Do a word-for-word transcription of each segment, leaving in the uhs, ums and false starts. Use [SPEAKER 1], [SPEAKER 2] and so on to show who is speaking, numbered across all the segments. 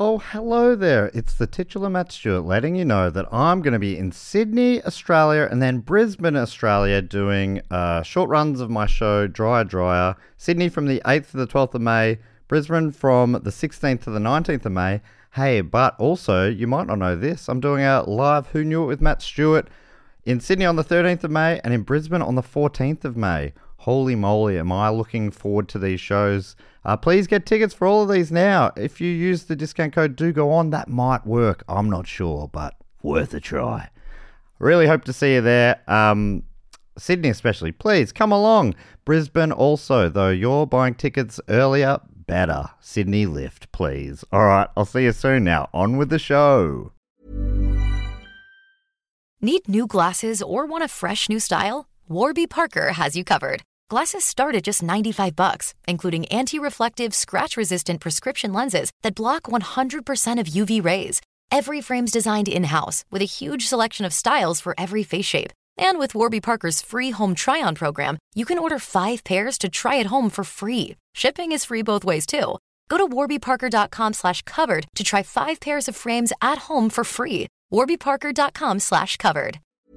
[SPEAKER 1] Oh, hello there. It's the titular Matt Stewart letting you know that I'm going to be in Sydney, Australia, and then Brisbane, Australia, doing uh, short runs of my show, Dryer Dryer. Sydney from the eighth to the twelfth of May, Brisbane from the sixteenth to the nineteenth of May. Hey, but also, you might not know this, I'm doing a live Who Knew It with Matt Stewart in Sydney on the thirteenth of May and in Brisbane on the fourteenth of May. Holy moly, am I looking forward to these shows. Uh, please get tickets for all of these now. If you use the discount code Do Go On, that might work. I'm not sure, but worth a try. Really hope to see you there. Um, Sydney especially, please come along. Brisbane also, though you're buying tickets earlier, better. Sydney lift, please. All right, I'll see you soon now. On with the show.
[SPEAKER 2] Need new glasses or want a fresh new style? Warby Parker has you covered. Glasses start at just ninety-five bucks, including anti-reflective, scratch-resistant prescription lenses that block one hundred percent of U V rays. Every frame's designed in-house with a huge selection of styles for every face shape. And with Warby Parker's free home try-on program, you can order five pairs to try at home for free. Shipping is free both ways, too. Go to warbyparker.com slash covered to try five pairs of frames at home for free. warbyparker.com slash covered.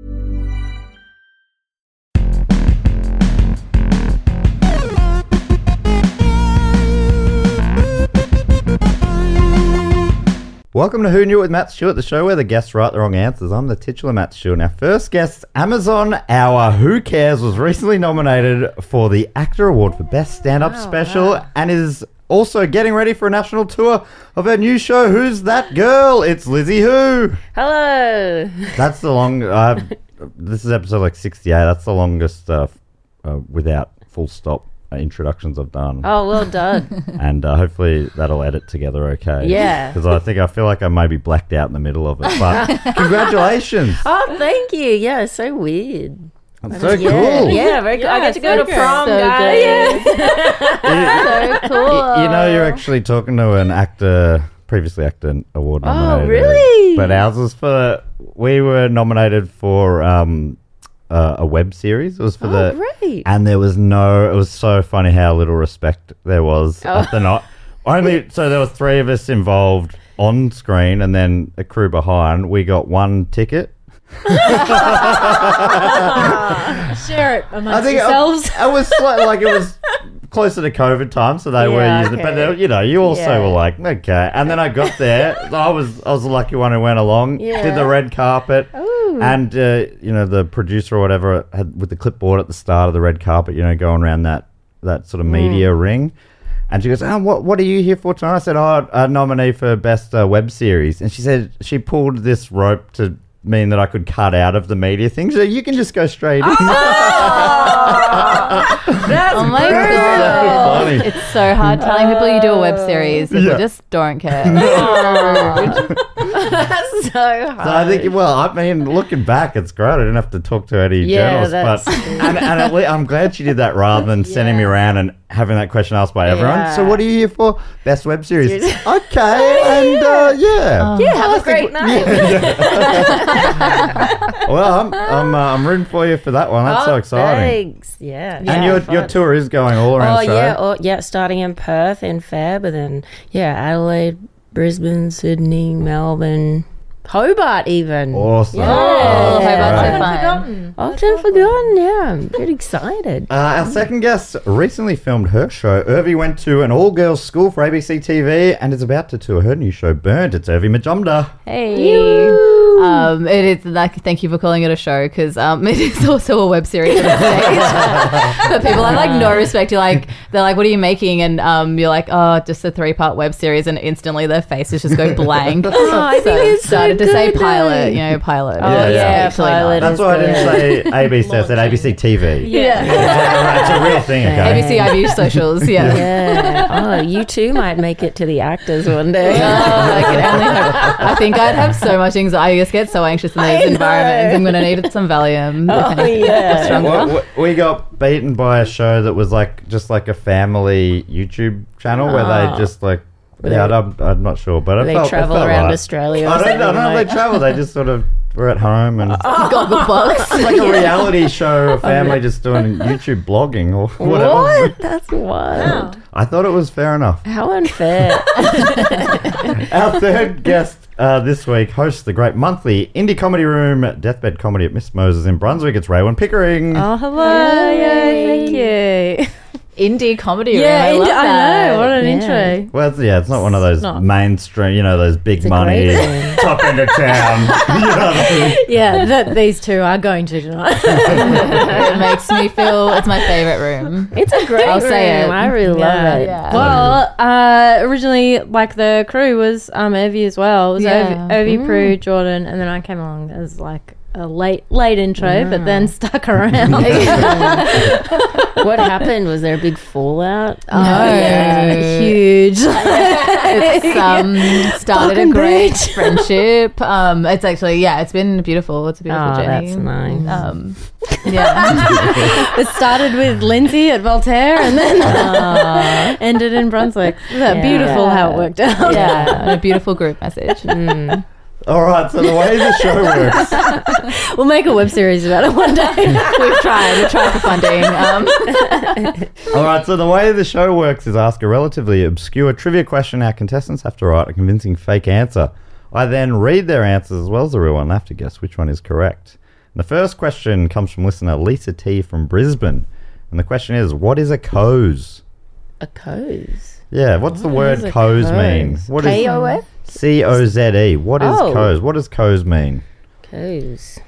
[SPEAKER 1] Welcome to Who Knew It with Matt Stewart, the show where the guests write the wrong answers. I'm the titular Matt Stewart. Our first guest, Amazon Hour Who Cares, was recently nominated for the Actor Award for Best Stand-Up wow, Special wow. and is also getting ready for a national tour of her new show, Who's That Girl? It's Lizzie Who.
[SPEAKER 3] Hello.
[SPEAKER 1] That's the long... Uh, this is episode like sixty-eight. That's the longest uh, uh, without full stop uh, introductions I've done.
[SPEAKER 3] Oh, well done.
[SPEAKER 1] And uh, hopefully that'll edit together okay.
[SPEAKER 3] Yeah.
[SPEAKER 1] Because I think I feel like I may be blacked out in the middle of it. But congratulations.
[SPEAKER 3] Oh, thank you. Yeah, so weird.
[SPEAKER 1] That's so
[SPEAKER 3] yeah.
[SPEAKER 1] cool.
[SPEAKER 3] Yeah, very cool.
[SPEAKER 4] Yeah,
[SPEAKER 3] I get to
[SPEAKER 4] so
[SPEAKER 3] go to
[SPEAKER 4] good.
[SPEAKER 3] prom,
[SPEAKER 4] So
[SPEAKER 3] guys.
[SPEAKER 4] Yeah. So cool.
[SPEAKER 1] You, you know, you're actually talking to an actor, previously actor award nominated.
[SPEAKER 3] Oh, really?
[SPEAKER 1] But ours was for, we were nominated for um, uh, a web series. It was for
[SPEAKER 3] Oh,
[SPEAKER 1] the,
[SPEAKER 3] great.
[SPEAKER 1] and there was no, it was so funny how little respect there was
[SPEAKER 3] Oh.
[SPEAKER 1] at the night. Only, so there were three of us involved on screen and then a crew behind. We got one ticket.
[SPEAKER 4] Share it amongst
[SPEAKER 1] I think
[SPEAKER 4] yourselves.
[SPEAKER 1] it, it was sli- like it was closer to COVID time, so they were
[SPEAKER 3] Yeah,
[SPEAKER 1] using it. But
[SPEAKER 3] okay.
[SPEAKER 1] they, you know, you also
[SPEAKER 3] Yeah.
[SPEAKER 1] were like, okay. And then I got there. I was I was the lucky one who went along.
[SPEAKER 3] Yeah.
[SPEAKER 1] Did the red carpet,
[SPEAKER 3] Ooh.
[SPEAKER 1] and uh, you know the producer or whatever had with the clipboard at the start of the red carpet. You know, going around that that sort of media
[SPEAKER 3] Mm.
[SPEAKER 1] ring. And she goes, oh, what what are you here for tonight? I said, oh, a nominee for best uh, web series. And she said she pulled this rope to mean that I could cut out of the media thing. So you can just go straight in.
[SPEAKER 3] That's
[SPEAKER 4] Oh my
[SPEAKER 3] great.
[SPEAKER 4] god.
[SPEAKER 1] funny.
[SPEAKER 4] It's so hard telling people you do a web series if
[SPEAKER 1] Yeah.
[SPEAKER 4] they just don't care.
[SPEAKER 3] That's so hard.
[SPEAKER 1] So I think, well, I mean, looking back, it's great. I didn't have to talk to any
[SPEAKER 3] Yeah,
[SPEAKER 1] journalists, but
[SPEAKER 3] that's-
[SPEAKER 1] and, and at least, I'm glad she did that rather than sending me around and having that question asked by everyone.
[SPEAKER 3] Yeah.
[SPEAKER 1] So, what are you here for? Best web series. Okay, and uh, yeah,
[SPEAKER 3] yeah, have a great night.
[SPEAKER 1] well, I'm I'm uh, I'm rooting for you for that one. That's
[SPEAKER 3] Oh,
[SPEAKER 1] so exciting.
[SPEAKER 3] Thanks. Yeah.
[SPEAKER 1] And
[SPEAKER 3] yeah,
[SPEAKER 1] your
[SPEAKER 3] fun.
[SPEAKER 1] your tour is going all around
[SPEAKER 3] Oh
[SPEAKER 1] Australia.
[SPEAKER 3] yeah, oh, yeah. Starting in Perth in Feb, and then yeah, Adelaide, Brisbane, Sydney, Melbourne, Hobart, even.
[SPEAKER 1] Awesome.
[SPEAKER 3] Yeah.
[SPEAKER 4] Oh,
[SPEAKER 1] That's
[SPEAKER 4] Hobart's
[SPEAKER 1] great.
[SPEAKER 4] so fun.
[SPEAKER 5] Forgotten.
[SPEAKER 3] Often forgotten. Yeah, I'm pretty excited.
[SPEAKER 1] Uh, our second guest recently filmed her show. Urvi went to an all-girls school for A B C T V and is about to tour her new show, Burnt. It's Urvi Majumdar.
[SPEAKER 4] Hey. Um, it is like, thank you for calling it a show because um, it is also a web series on stage. But people have like no respect. You're like, they're like, what are you making? And um, you're like, oh, just a three part web series. And instantly their faces just go blank.
[SPEAKER 3] Oh, I think it's so
[SPEAKER 4] started to say
[SPEAKER 3] good,
[SPEAKER 4] pilot,
[SPEAKER 3] though.
[SPEAKER 4] you know, pilot.
[SPEAKER 3] Oh,
[SPEAKER 1] Yeah,
[SPEAKER 3] yeah,
[SPEAKER 1] yeah.
[SPEAKER 4] Actually
[SPEAKER 3] pilot.
[SPEAKER 4] not.
[SPEAKER 1] That's why I didn't say A B C. I said A B C T V.
[SPEAKER 4] Yeah.
[SPEAKER 1] It's a real thing, okay?
[SPEAKER 4] A B C I V socials, yeah.
[SPEAKER 3] Yeah. Oh, you too might make it to the actors one day.
[SPEAKER 4] Oh, I can only hope. I think I'd have so much anxiety. I just get so anxious in
[SPEAKER 3] I
[SPEAKER 4] these
[SPEAKER 3] know.
[SPEAKER 4] environments. I'm going to need some Valium.
[SPEAKER 3] Oh,
[SPEAKER 4] if anything,
[SPEAKER 3] yeah.
[SPEAKER 4] stronger.
[SPEAKER 1] Well, we got beaten by a show that was like just like a family YouTube channel where they
[SPEAKER 3] Oh.
[SPEAKER 1] just like
[SPEAKER 3] Were
[SPEAKER 1] yeah,
[SPEAKER 3] they-
[SPEAKER 1] I'm, I'm not sure, but it
[SPEAKER 3] They
[SPEAKER 1] felt, it
[SPEAKER 3] travel
[SPEAKER 1] felt
[SPEAKER 3] around
[SPEAKER 1] right.
[SPEAKER 3] Australia. Or
[SPEAKER 1] I don't, I don't know
[SPEAKER 3] something
[SPEAKER 1] if
[SPEAKER 3] like-
[SPEAKER 1] they travel. They just sort of we're at home and
[SPEAKER 4] Gogglebox.
[SPEAKER 1] it's like a reality show, a family just doing YouTube blogging or whatever.
[SPEAKER 3] What? That's wild.
[SPEAKER 1] I thought it was fair enough.
[SPEAKER 3] How unfair.
[SPEAKER 1] Our third guest uh, this week hosts the great monthly indie comedy room Deathbed Comedy at Miss Moses in Brunswick. It's Raywin Pickering.
[SPEAKER 3] Oh, hello. Yay, thank you.
[SPEAKER 4] Indie comedy room.
[SPEAKER 3] Yeah,
[SPEAKER 4] I,
[SPEAKER 3] indie-
[SPEAKER 4] love
[SPEAKER 3] I
[SPEAKER 4] that.
[SPEAKER 3] know. What an
[SPEAKER 4] Yeah.
[SPEAKER 3] intro.
[SPEAKER 1] Well, it's, yeah, it's not one of those
[SPEAKER 3] not-
[SPEAKER 1] mainstream, you know, those big
[SPEAKER 3] a
[SPEAKER 1] money,
[SPEAKER 3] great room.
[SPEAKER 1] top end of town. You know what I mean?
[SPEAKER 3] Yeah, that these two are going to tonight.
[SPEAKER 4] It makes me feel it's my favorite room.
[SPEAKER 3] It's a great
[SPEAKER 4] I'll
[SPEAKER 3] room.
[SPEAKER 4] say it.
[SPEAKER 3] I really
[SPEAKER 4] Yeah,
[SPEAKER 3] love it.
[SPEAKER 4] yeah.
[SPEAKER 3] Well, uh, originally, like the crew was um, Evie as well. It was
[SPEAKER 4] Yeah.
[SPEAKER 3] Evie, Evie Prue, Jordan, and then I came along as like a late late intro, but then stuck around. What happened? Was there a big fallout?
[SPEAKER 4] No.
[SPEAKER 3] yeah, huge.
[SPEAKER 4] It's um started a
[SPEAKER 3] Fucking
[SPEAKER 4] great
[SPEAKER 3] bitch.
[SPEAKER 4] friendship. Um, it's actually yeah, it's been beautiful. It's a beautiful
[SPEAKER 3] Oh,
[SPEAKER 4] journey.
[SPEAKER 3] that's nice.
[SPEAKER 4] Um, yeah.
[SPEAKER 3] It started with Lindsay at Voltaire and then ended in Brunswick. Is that
[SPEAKER 4] Yeah.
[SPEAKER 3] beautiful how it worked out?
[SPEAKER 4] yeah, and a beautiful group message.
[SPEAKER 3] Mm.
[SPEAKER 1] All right, so the way the show works.
[SPEAKER 3] We'll make a web series about it one day.
[SPEAKER 4] We've tried. We've tried for funding. Um,
[SPEAKER 1] All right, so the way the show works is ask a relatively obscure trivia question. Our contestants have to write a convincing fake answer. I then read their answers as well as the real one and have to guess which one is correct. And the first question comes from listener Lisa T from Brisbane. And the question is, what is a coz?
[SPEAKER 3] A coz.
[SPEAKER 1] Yeah, what's the
[SPEAKER 3] What
[SPEAKER 1] word
[SPEAKER 3] is a
[SPEAKER 1] coz
[SPEAKER 3] coz?
[SPEAKER 1] mean? What is
[SPEAKER 3] K O S?
[SPEAKER 1] C O Z E. What is
[SPEAKER 3] Oh.
[SPEAKER 1] coz? What does coz mean?
[SPEAKER 3] Coz.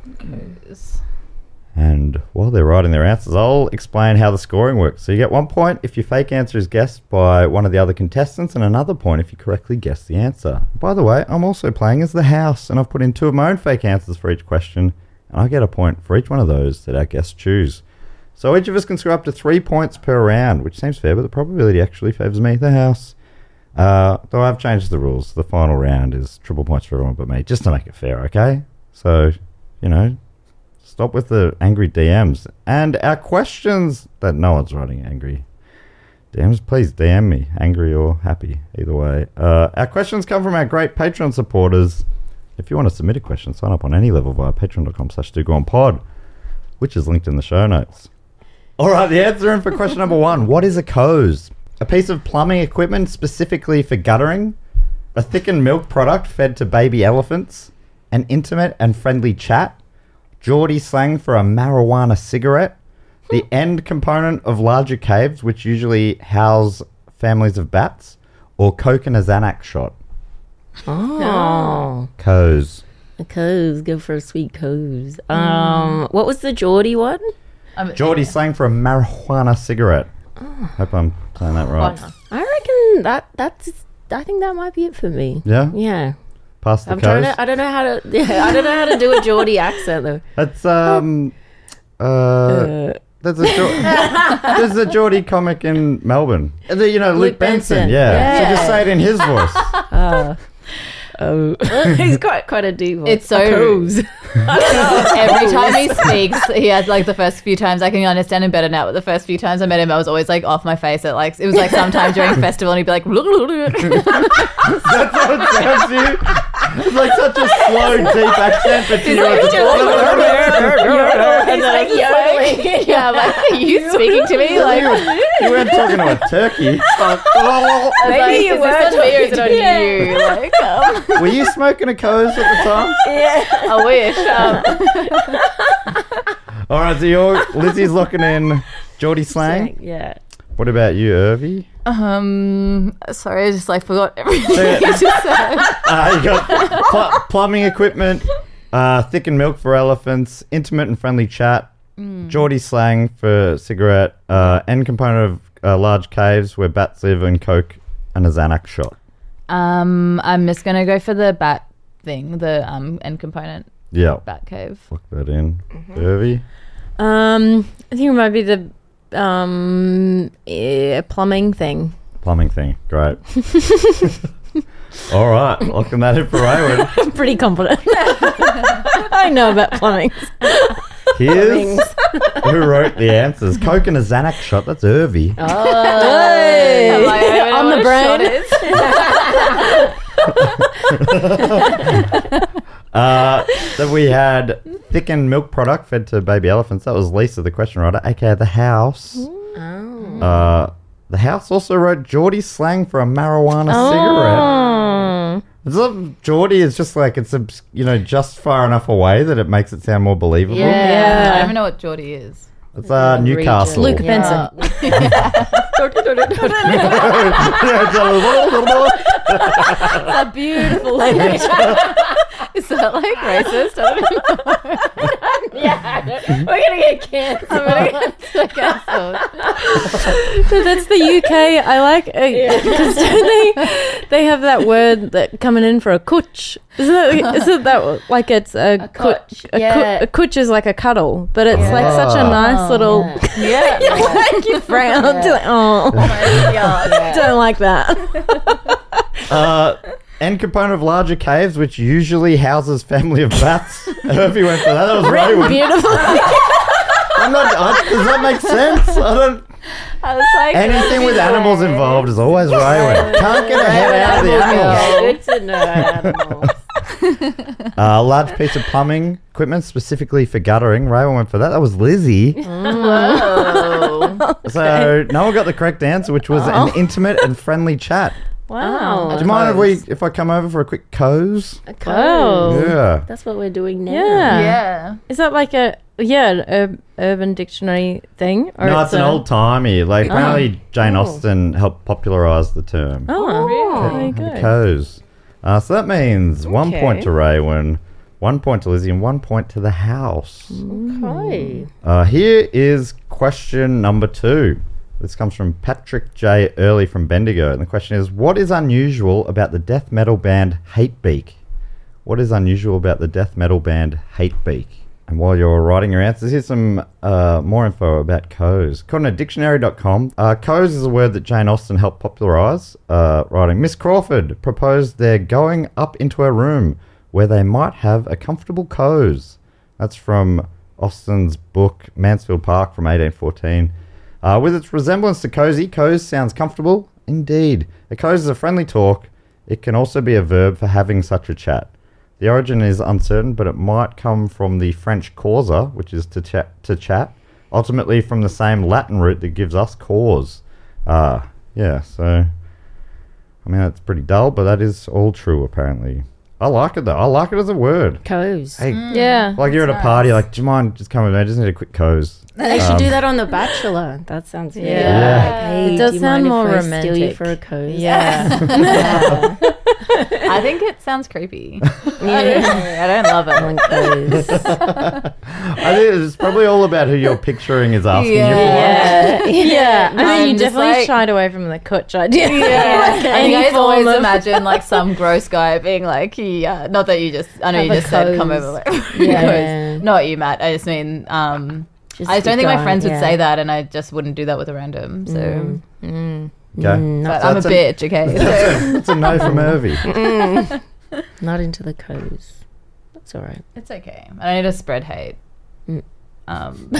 [SPEAKER 1] And while they're writing their answers, I'll explain how the scoring works. So you get one point if your fake answer is guessed by one of the other contestants, and another point if you correctly guess the answer. By the way, I'm also playing as the house, and I've put in two of my own fake answers for each question, and I get a point for each one of those that our guests choose. So each of us can score up to three points per round, which seems fair, but the probability actually favours me, the house. Uh, though I've changed the rules. The final round is triple points for everyone but me, just to make it fair, okay? So, you know, stop with the angry D Ms. And our questions that no one's writing angry D Ms, please D M me, angry or happy, either way. Uh, our questions come from our great Patreon supporters. If you want to submit a question, sign up on any level via patreon.com slash do go on pod, which is linked in the show notes. All right, the answer in for question number one. What is a coz? A piece of plumbing equipment specifically for guttering, a thickened milk product fed to baby elephants, an intimate and friendly chat, Geordie slang for a marijuana cigarette, the end component of larger caves which usually house families of bats, or coke and a Xanax shot.
[SPEAKER 3] Oh.
[SPEAKER 1] Coz.
[SPEAKER 3] A coz. Go for a sweet coz. Um, what was the Geordie one?
[SPEAKER 4] um,
[SPEAKER 1] Geordie slang for a marijuana cigarette. Hope I'm saying that right.
[SPEAKER 3] I reckon that that's. I think that might be it for me.
[SPEAKER 1] Yeah?
[SPEAKER 3] Yeah.
[SPEAKER 1] Past the
[SPEAKER 3] I'm trying
[SPEAKER 1] coz.
[SPEAKER 3] to. I don't know how to. Yeah, I don't know how to do a Geordie accent though.
[SPEAKER 1] That's, um... Uh...
[SPEAKER 3] Uh,
[SPEAKER 1] There's a Geor- there's a Geordie comic in Melbourne. Uh, the- You know, Luke,
[SPEAKER 3] Luke
[SPEAKER 1] Benson.
[SPEAKER 3] Benson.
[SPEAKER 1] Yeah. So
[SPEAKER 3] Yeah.
[SPEAKER 1] just say it in his voice.
[SPEAKER 3] uh, oh, he's quite quite a deep voice.
[SPEAKER 4] It's so-
[SPEAKER 3] A coz.
[SPEAKER 4] Every time he speaks, he has like the first few times I can understand him better now. But the first few times I met him, I was always like off my face. At like it was like sometime during festival, and he'd be like,
[SPEAKER 1] That's how it sounds to you. It's like such a slow, deep accent, but to you it's
[SPEAKER 3] And then like yodeling.
[SPEAKER 4] yeah, I'm like, are you speaking to me? Like,
[SPEAKER 1] you weren't talking to a turkey.
[SPEAKER 4] I was
[SPEAKER 3] Maybe
[SPEAKER 4] like,
[SPEAKER 3] you
[SPEAKER 4] is
[SPEAKER 3] were
[SPEAKER 4] this on me or is it on
[SPEAKER 3] talking to
[SPEAKER 4] you? Like, um,
[SPEAKER 1] Were you smoking a coz at the time?
[SPEAKER 4] I wish. Um,
[SPEAKER 1] All right, so you're, Lizzie's looking in Geordie slang.
[SPEAKER 3] Yeah.
[SPEAKER 1] What about you, Irvy?
[SPEAKER 4] um, sorry, I just like forgot everything.
[SPEAKER 1] So-
[SPEAKER 4] you just said.
[SPEAKER 1] Uh, you got pl- plumbing equipment, uh, thickened milk for elephants, intimate and friendly chat, Geordie slang for cigarette, uh, end component of uh, large caves where bats live, and coke and a Xanax shot.
[SPEAKER 4] Um, I'm just gonna go for the bat thing, the um end component,
[SPEAKER 1] Yeah,
[SPEAKER 4] bat cave.
[SPEAKER 1] lock that in. Irvy?
[SPEAKER 3] Um, I think it might be the um eh, plumbing thing.
[SPEAKER 1] Plumbing thing. Great. All right, locking that in for Raywin.
[SPEAKER 3] I'm pretty confident. I know about plumbing.
[SPEAKER 1] Here's who wrote the answers. Coke and a Xanax shot. That's Irvy.
[SPEAKER 3] Hey.
[SPEAKER 4] Am I even
[SPEAKER 3] On
[SPEAKER 4] know
[SPEAKER 3] the
[SPEAKER 4] what a
[SPEAKER 3] brain.
[SPEAKER 4] shot is?
[SPEAKER 1] Uh, that we had thickened milk product fed to baby elephants. That was Lisa, the question writer, aka The House.
[SPEAKER 3] Oh.
[SPEAKER 1] Uh, the House also wrote Geordie slang for a marijuana cigarette. It's not, Geordie is just like, it's, a, you know, just far enough away that it makes it sound more believable.
[SPEAKER 4] Yeah.
[SPEAKER 3] Yeah.
[SPEAKER 4] I don't even know what Geordie is.
[SPEAKER 1] It's uh, Newcastle.
[SPEAKER 3] Luke
[SPEAKER 4] Yeah.
[SPEAKER 3] Benson.
[SPEAKER 1] Yeah,
[SPEAKER 3] A beautiful language.
[SPEAKER 4] Is that like racist? I don't know.
[SPEAKER 3] Yeah, we're gonna get cancelled.
[SPEAKER 4] I'm gonna get cancelled.
[SPEAKER 5] So that's the U K. I like because don't they they have that word that coming in for a cooch. Isn't that isn't that like it's a,
[SPEAKER 3] A
[SPEAKER 5] coo-
[SPEAKER 3] cooch,
[SPEAKER 5] a,
[SPEAKER 3] yeah.
[SPEAKER 5] coo- a cooch is like a cuddle, but it's like
[SPEAKER 1] Yeah.
[SPEAKER 5] such a nice little.
[SPEAKER 3] Yeah.
[SPEAKER 4] Yeah.
[SPEAKER 5] Like you frown. Like, oh,
[SPEAKER 4] Yeah.
[SPEAKER 5] don't like that.
[SPEAKER 1] Uh, end component of larger caves, which usually houses family of bats. I hope you went for that. That was Raywin.
[SPEAKER 5] Beautiful.
[SPEAKER 1] I'm not, I, does that make sense? I don't.
[SPEAKER 4] I was like,
[SPEAKER 1] Anything with animals involved is always Raywin. Can't get a head out of the animals.
[SPEAKER 3] Good to know animals.
[SPEAKER 1] Uh, large piece of plumbing equipment specifically for guttering. Raywin went for that. That was Lizzie.
[SPEAKER 4] whoa.
[SPEAKER 1] So no one got the correct answer, which was an intimate and friendly chat.
[SPEAKER 5] Wow.
[SPEAKER 1] Do you mind if we if I come over for a quick coz?
[SPEAKER 3] A
[SPEAKER 5] Oh.
[SPEAKER 3] code.
[SPEAKER 1] Yeah.
[SPEAKER 3] That's what we're doing now.
[SPEAKER 5] Yeah.
[SPEAKER 4] Yeah.
[SPEAKER 5] Is that like a yeah an ur- urban dictionary thing? Or
[SPEAKER 1] No, it's an
[SPEAKER 5] a-
[SPEAKER 1] old timey. Like apparently Jane Austen helped popularise the term.
[SPEAKER 5] Oh,
[SPEAKER 4] really?
[SPEAKER 5] there you go.
[SPEAKER 1] Coz. Uh, so that means one
[SPEAKER 5] Okay.
[SPEAKER 1] point to Raywin, one point to Lizzie, and one point to the house.
[SPEAKER 3] Okay.
[SPEAKER 1] Uh, here is question number two. This comes from Patrick J. Early from Bendigo. And the question is, what is unusual about the death metal band Hatebeak? What is unusual about the death metal band Hatebeak? And while you're writing your answers, here's some uh, more info about coz. According to dictionary dot com, uh, coz is a word that Jane Austen helped popularise, uh, writing, Miss Crawford proposed they're going up into a room where they might have a comfortable coz. That's from Austen's book Mansfield Park from eighteen fourteen. Uh, with its resemblance to cozy, coz sounds comfortable. Indeed. A coz is a friendly talk. It can also be a verb for having such a chat. The origin is uncertain, but it might come from the French causa, which is to chat, to chat, ultimately from the same Latin root that gives us cause. Uh, yeah, so, I mean, that's pretty dull, but that is all true, apparently. I like it, though. I like it as a word.
[SPEAKER 3] Codes.
[SPEAKER 1] Hey,
[SPEAKER 5] Yeah.
[SPEAKER 1] like you're at a party, like, do you mind just coming with me? I just need a quick coz.
[SPEAKER 3] They should
[SPEAKER 1] Um,
[SPEAKER 3] do that on The Bachelor. That sounds good.
[SPEAKER 5] Yeah.
[SPEAKER 3] Like, hey,
[SPEAKER 5] It does
[SPEAKER 3] do you
[SPEAKER 5] sound
[SPEAKER 3] mind
[SPEAKER 5] more
[SPEAKER 3] if I steal you
[SPEAKER 5] romantic.
[SPEAKER 3] for a code?
[SPEAKER 5] Yeah.
[SPEAKER 4] I think it sounds creepy. I don't know. I don't love it.
[SPEAKER 1] I think it's probably all about who you're picturing is asking you for.
[SPEAKER 5] Yeah. Yeah. I mean,
[SPEAKER 4] I'm
[SPEAKER 5] you
[SPEAKER 4] just
[SPEAKER 5] definitely
[SPEAKER 4] like-
[SPEAKER 5] shied away from the cooch idea.
[SPEAKER 4] Yeah, and
[SPEAKER 5] Any
[SPEAKER 4] you guys
[SPEAKER 5] form
[SPEAKER 4] always
[SPEAKER 5] of-
[SPEAKER 4] imagine like some gross guy being like, yeah, not that you just, I know
[SPEAKER 3] Have
[SPEAKER 4] you
[SPEAKER 3] a
[SPEAKER 4] just said come
[SPEAKER 3] coz.
[SPEAKER 4] over. Like,
[SPEAKER 3] Yeah.
[SPEAKER 4] coz. Not you, Matt. I just mean, um,
[SPEAKER 3] Just
[SPEAKER 4] I just don't
[SPEAKER 3] the
[SPEAKER 4] think my
[SPEAKER 3] guy,
[SPEAKER 4] friends would
[SPEAKER 3] yeah.
[SPEAKER 4] say that, and I just wouldn't do that with a random. So,
[SPEAKER 3] Mm.
[SPEAKER 5] Mm.
[SPEAKER 1] Okay.
[SPEAKER 3] Mm,
[SPEAKER 4] but
[SPEAKER 3] not,
[SPEAKER 1] So
[SPEAKER 4] I'm a
[SPEAKER 1] that's a-
[SPEAKER 4] bitch. Okay, so
[SPEAKER 1] It's a no from Irvy.
[SPEAKER 3] not into the codes. That's all right.
[SPEAKER 4] it's okay. I don't need to spread hate.
[SPEAKER 3] Mm.
[SPEAKER 4] Um,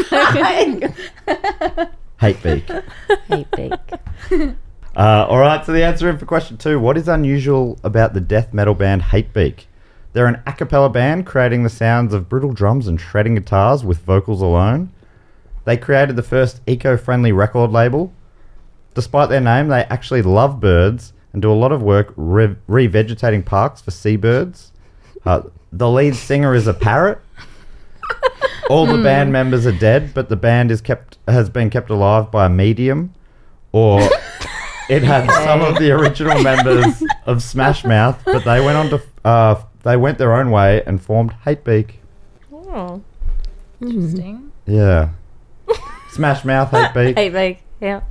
[SPEAKER 1] Hate beak.
[SPEAKER 3] Hate bake.
[SPEAKER 1] Uh, all right, so the answer for question two. What is unusual about the death metal band Hatebeak? They're an a cappella band creating the sounds of brutal drums and shredding guitars with vocals alone. They created the first eco-friendly record label. Despite their name, they actually love birds and do a lot of work re- revegetating parks for seabirds. Uh, the lead singer is a parrot. All the band members are dead, but the band is kept has been kept alive by a medium, or it had some of the original members of Smash Mouth, but they went on to uh, they went their own way and formed Hatebeak.
[SPEAKER 5] Oh.
[SPEAKER 4] interesting.
[SPEAKER 1] Yeah, Smash Mouth, Hatebeak.
[SPEAKER 5] Hate bake. Yeah.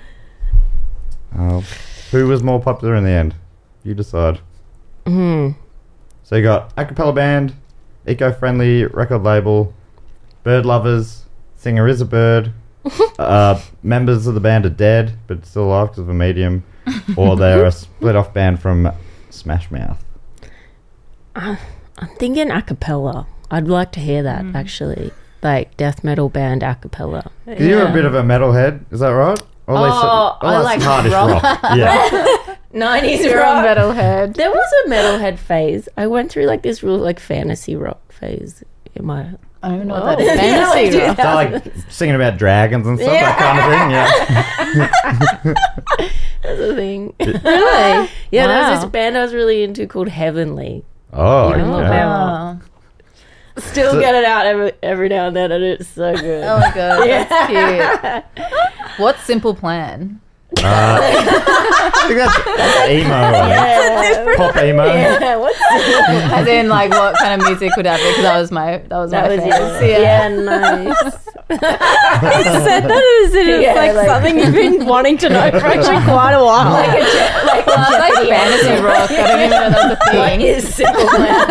[SPEAKER 1] Oh, who was more popular in the end? You decide.
[SPEAKER 3] Mm.
[SPEAKER 1] So you got a cappella band, eco-friendly record label, bird lovers, singer is a bird, uh, members of the band are dead but still alive because of a medium, or they're a split-off band from Smash Mouth.
[SPEAKER 3] I'm thinking a cappella. I'd like to hear that, actually. Like, death metal band a cappella.
[SPEAKER 1] Because you're a bit of a metalhead, is that right? Or at least-
[SPEAKER 3] Oh,
[SPEAKER 1] or
[SPEAKER 3] I
[SPEAKER 1] that's
[SPEAKER 3] like
[SPEAKER 1] hardish
[SPEAKER 3] rock.
[SPEAKER 1] rock. Yeah.
[SPEAKER 3] nineties
[SPEAKER 4] You're a
[SPEAKER 3] rock.
[SPEAKER 4] metalhead.
[SPEAKER 3] There was a metalhead phase. I went through like this real like fantasy rock phase in my
[SPEAKER 4] I don't even know what that is.
[SPEAKER 3] Yeah, like,
[SPEAKER 4] Fantasy
[SPEAKER 3] dude,
[SPEAKER 4] rock.
[SPEAKER 1] So like singing about dragons and stuff, that kind of thing. Yeah.
[SPEAKER 3] That's a thing.
[SPEAKER 5] Really?
[SPEAKER 3] Yeah, there
[SPEAKER 5] Wow.
[SPEAKER 3] was this band I was really into called Heavenly.
[SPEAKER 1] Oh,
[SPEAKER 3] You can look
[SPEAKER 1] okay.
[SPEAKER 3] that
[SPEAKER 4] Oh.
[SPEAKER 3] Still
[SPEAKER 1] So-
[SPEAKER 3] get it out every every now and then, and it's so good.
[SPEAKER 4] Oh my god, that's cute. What's Simple Plan?
[SPEAKER 1] Uh, I think that's, that's emo.
[SPEAKER 3] Yeah.
[SPEAKER 1] Pop emo.
[SPEAKER 3] Yeah, what's
[SPEAKER 4] As in, like, what kind of music would that be? Because that was my that was
[SPEAKER 3] that
[SPEAKER 4] my
[SPEAKER 3] was
[SPEAKER 4] phase.
[SPEAKER 3] yours. Yeah, nice.
[SPEAKER 5] You said that as if it's
[SPEAKER 3] Yeah,
[SPEAKER 5] like,
[SPEAKER 3] like-
[SPEAKER 5] something you've been wanting to know for actually quite a while.
[SPEAKER 3] Like a je- like
[SPEAKER 4] Well, it's like fantasy rock. I don't even know that's a
[SPEAKER 3] What
[SPEAKER 4] thing.
[SPEAKER 3] is Simple Plan?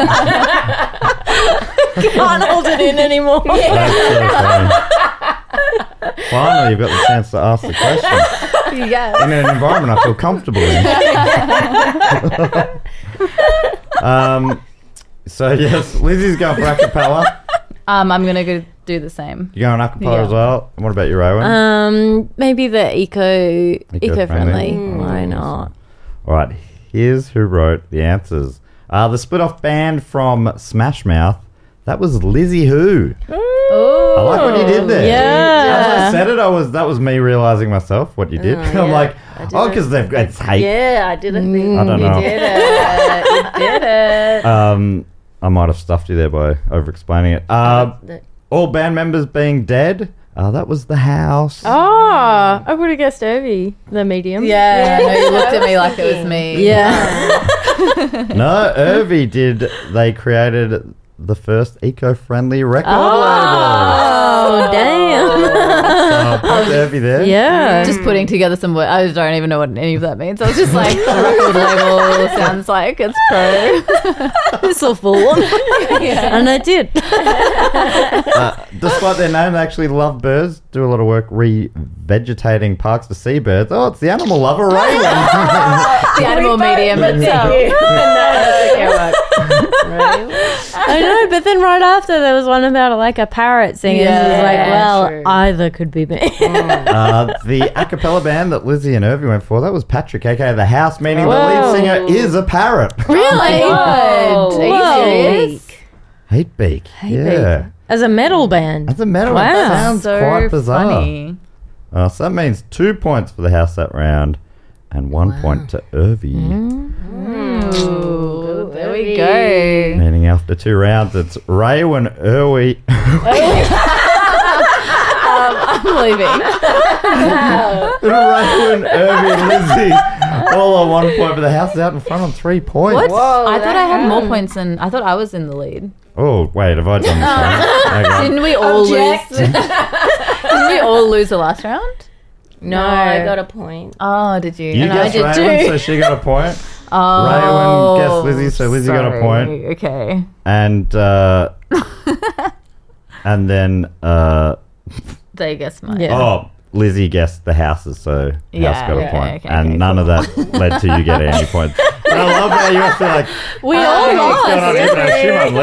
[SPEAKER 5] Can't hold it in anymore.
[SPEAKER 1] That's so funny. Finally, you've got the chance to ask the question
[SPEAKER 4] Yes.
[SPEAKER 1] in an environment I feel comfortable in. um, so yes, Lizzie's going for acapella.
[SPEAKER 4] Um, I'm gonna go do the same.
[SPEAKER 1] You're going acapella
[SPEAKER 4] Yeah.
[SPEAKER 1] as well. And what about you, Rowan?
[SPEAKER 5] Um, maybe the eco eco friendly.
[SPEAKER 1] Mm.
[SPEAKER 5] Why not?
[SPEAKER 1] All right, here's who wrote the answers. Uh, the split-off band from Smash Mouth. That was Lizzie Who.
[SPEAKER 4] Oh,
[SPEAKER 1] I like what you did there.
[SPEAKER 5] Yeah.
[SPEAKER 1] As I said it, I was that was me realizing myself what you did.
[SPEAKER 3] Oh,
[SPEAKER 1] I'm
[SPEAKER 3] yeah.
[SPEAKER 1] like,
[SPEAKER 3] I did
[SPEAKER 1] oh,
[SPEAKER 3] it.
[SPEAKER 1] because they've got it's hate.
[SPEAKER 3] Yeah, I did a thing.
[SPEAKER 1] I don't know.
[SPEAKER 4] You did it. You did it.
[SPEAKER 1] Um, I might have stuffed you there by over-explaining it. Uh, all band members being dead. Uh, that was The House.
[SPEAKER 5] Oh, I would have guessed Irvy, the medium.
[SPEAKER 4] Yeah, no, you looked at me like it was me.
[SPEAKER 5] Yeah.
[SPEAKER 1] No, Irvy did. They created the first eco-friendly record
[SPEAKER 5] Oh, damn.
[SPEAKER 1] label. So put Irvy there.
[SPEAKER 5] Yeah.
[SPEAKER 4] Just putting together some words. I don't even know what any of that means. I was just like, the record label sounds like it's pro.
[SPEAKER 5] this will fool them. And I did.
[SPEAKER 1] Uh, despite their name, they actually love birds. Do a lot of work re-vegetating parks for seabirds. Oh, it's the animal lover, Raven.
[SPEAKER 4] The animal medium itself.
[SPEAKER 5] I know, but then right after there was one about like a parrot singing.
[SPEAKER 4] Yeah,
[SPEAKER 5] it was like, well,
[SPEAKER 4] true.
[SPEAKER 5] either could be me.
[SPEAKER 1] uh, the a cappella band that Lizzie and Irvy went for, that was Patrick, aka The House, meaning the lead
[SPEAKER 5] Whoa.
[SPEAKER 1] singer is a parrot.
[SPEAKER 5] Really?
[SPEAKER 4] God. Are you
[SPEAKER 5] Whoa.
[SPEAKER 4] serious?
[SPEAKER 1] Hatebeak. Yeah.
[SPEAKER 5] As a metal band.
[SPEAKER 1] That's a metal.
[SPEAKER 5] Wow.
[SPEAKER 1] That sounds
[SPEAKER 4] So
[SPEAKER 1] quite bizarre.
[SPEAKER 4] funny.
[SPEAKER 1] Uh, so that means two points for The House that round and one point to Irvy.
[SPEAKER 4] Ooh, there we go.
[SPEAKER 1] Meaning after two rounds, it's Rayo and Irwy.
[SPEAKER 4] I'm leaving.
[SPEAKER 1] Rayo and Irvy and Lizzie. All on one point, but The House is out in front on three points.
[SPEAKER 4] What?
[SPEAKER 3] Whoa,
[SPEAKER 4] I thought I had
[SPEAKER 3] that
[SPEAKER 4] more
[SPEAKER 3] happened.
[SPEAKER 4] points than I thought I was in the lead.
[SPEAKER 1] Oh, wait, have I done this wrong? Okay.
[SPEAKER 4] Didn't we all
[SPEAKER 3] Object.
[SPEAKER 4] lose? Didn't we all lose the last round?
[SPEAKER 3] No, I got a point.
[SPEAKER 4] Oh, did you?
[SPEAKER 1] You
[SPEAKER 4] And I
[SPEAKER 1] guessed
[SPEAKER 4] did
[SPEAKER 1] Raven,
[SPEAKER 4] too.
[SPEAKER 1] so she got a point.
[SPEAKER 4] Oh,
[SPEAKER 1] Raven guessed Lizzie, so Lizzie got a
[SPEAKER 4] sorry.
[SPEAKER 1] point.
[SPEAKER 4] Okay.
[SPEAKER 1] And, uh... and then, uh...
[SPEAKER 4] They guessed mine.
[SPEAKER 5] Yeah.
[SPEAKER 1] Oh, Lizzie guessed The Houses, so
[SPEAKER 4] Yeah,
[SPEAKER 1] House got a
[SPEAKER 4] yeah,
[SPEAKER 1] point.
[SPEAKER 4] okay,
[SPEAKER 1] and
[SPEAKER 4] okay,
[SPEAKER 1] none of that led to you getting any points. But I love how you have to like,
[SPEAKER 5] We
[SPEAKER 1] I
[SPEAKER 5] all
[SPEAKER 1] don't know what's
[SPEAKER 5] lost.
[SPEAKER 1] going on here, but I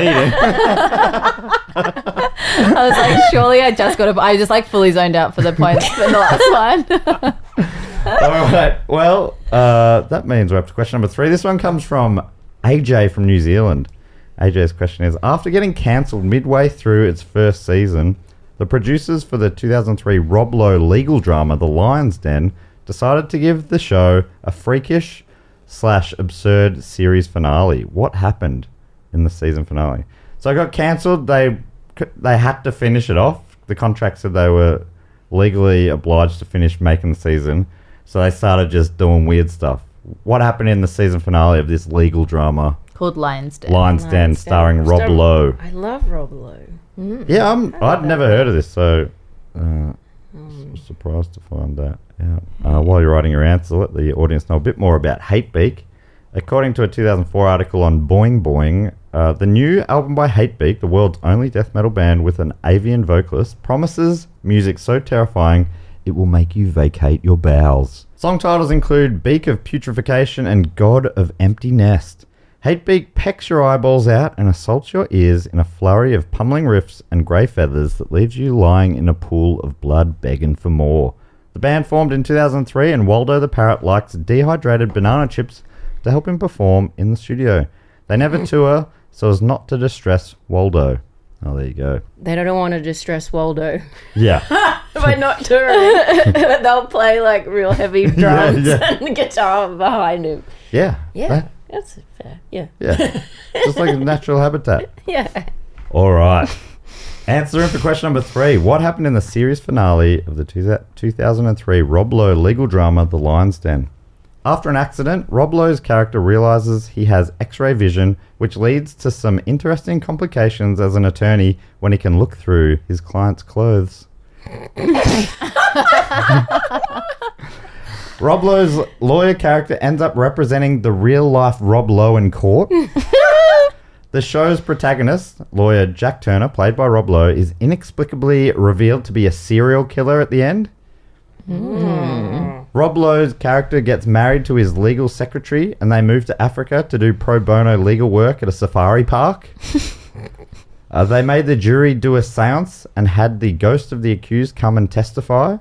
[SPEAKER 1] assume I'm leading.
[SPEAKER 4] I was like, surely I just got a. I just like fully zoned out for the points in the last one.
[SPEAKER 1] All right. Well, uh, that means we're up to question number three. This one comes from A J from New Zealand. A J's question is, after getting cancelled midway through its first season, the producers for the two thousand three Rob Lowe legal drama, The Lion's Den, decided to give the show a freakish slash absurd series finale. What happened in the season finale? So it got cancelled. They they had to finish it off. The contract said they were legally obliged to finish making the season. So they started just doing weird stuff. What happened in the season finale of this legal drama,
[SPEAKER 4] Called Lion's Den.
[SPEAKER 1] Lion's Den,
[SPEAKER 3] Lion's Den.
[SPEAKER 1] starring Rob
[SPEAKER 3] Star-
[SPEAKER 1] Lowe?
[SPEAKER 3] I love Rob Lowe.
[SPEAKER 1] Yeah, I'm, I'd never heard of this, so uh, s- surprised to find that out. Uh, while you're writing your answer, let the audience know a bit more about Hatebeak. According to a two thousand four article on Boing Boing, uh, the new album by Hatebeak, the world's only death metal band with an avian vocalist, promises music so terrifying it will make you vacate your bowels. Song titles include Beak of Putrefaction and God of Empty Nest. Hatebeak pecks your eyeballs out and assaults your ears in a flurry of pummeling riffs and grey feathers that leaves you lying in a pool of blood begging for more. The band formed in two thousand three, and Waldo the Parrot likes dehydrated banana chips to help him perform in the studio. They never tour so as not to distress Waldo. Oh, there you go.
[SPEAKER 3] They don't want to distress Waldo
[SPEAKER 1] Yeah.
[SPEAKER 3] by not touring. But they'll play like real heavy drums
[SPEAKER 1] Yeah, yeah.
[SPEAKER 3] and guitar behind him.
[SPEAKER 1] Yeah.
[SPEAKER 3] Yeah,
[SPEAKER 1] that-
[SPEAKER 3] that's fair. Yeah.
[SPEAKER 1] yeah. Just like a natural habitat.
[SPEAKER 3] Yeah.
[SPEAKER 1] All right. Answering for question number three. What happened in the series finale of the two thousand three Rob Lowe legal drama, The Lion's Den? After an accident, Rob Lowe's character realizes he has X-ray vision, which leads to some interesting complications as an attorney when he can look through his client's clothes. Rob Lowe's lawyer character ends up representing the real-life Rob Lowe in court. The show's protagonist, lawyer Jack Turner, played by Rob Lowe, is inexplicably revealed to be a serial killer at the end. Mm. Rob Lowe's character gets married to his legal secretary, and they move to Africa to do pro bono legal work at a safari park. uh, they made the jury do a seance and had the ghost of the accused come and testify.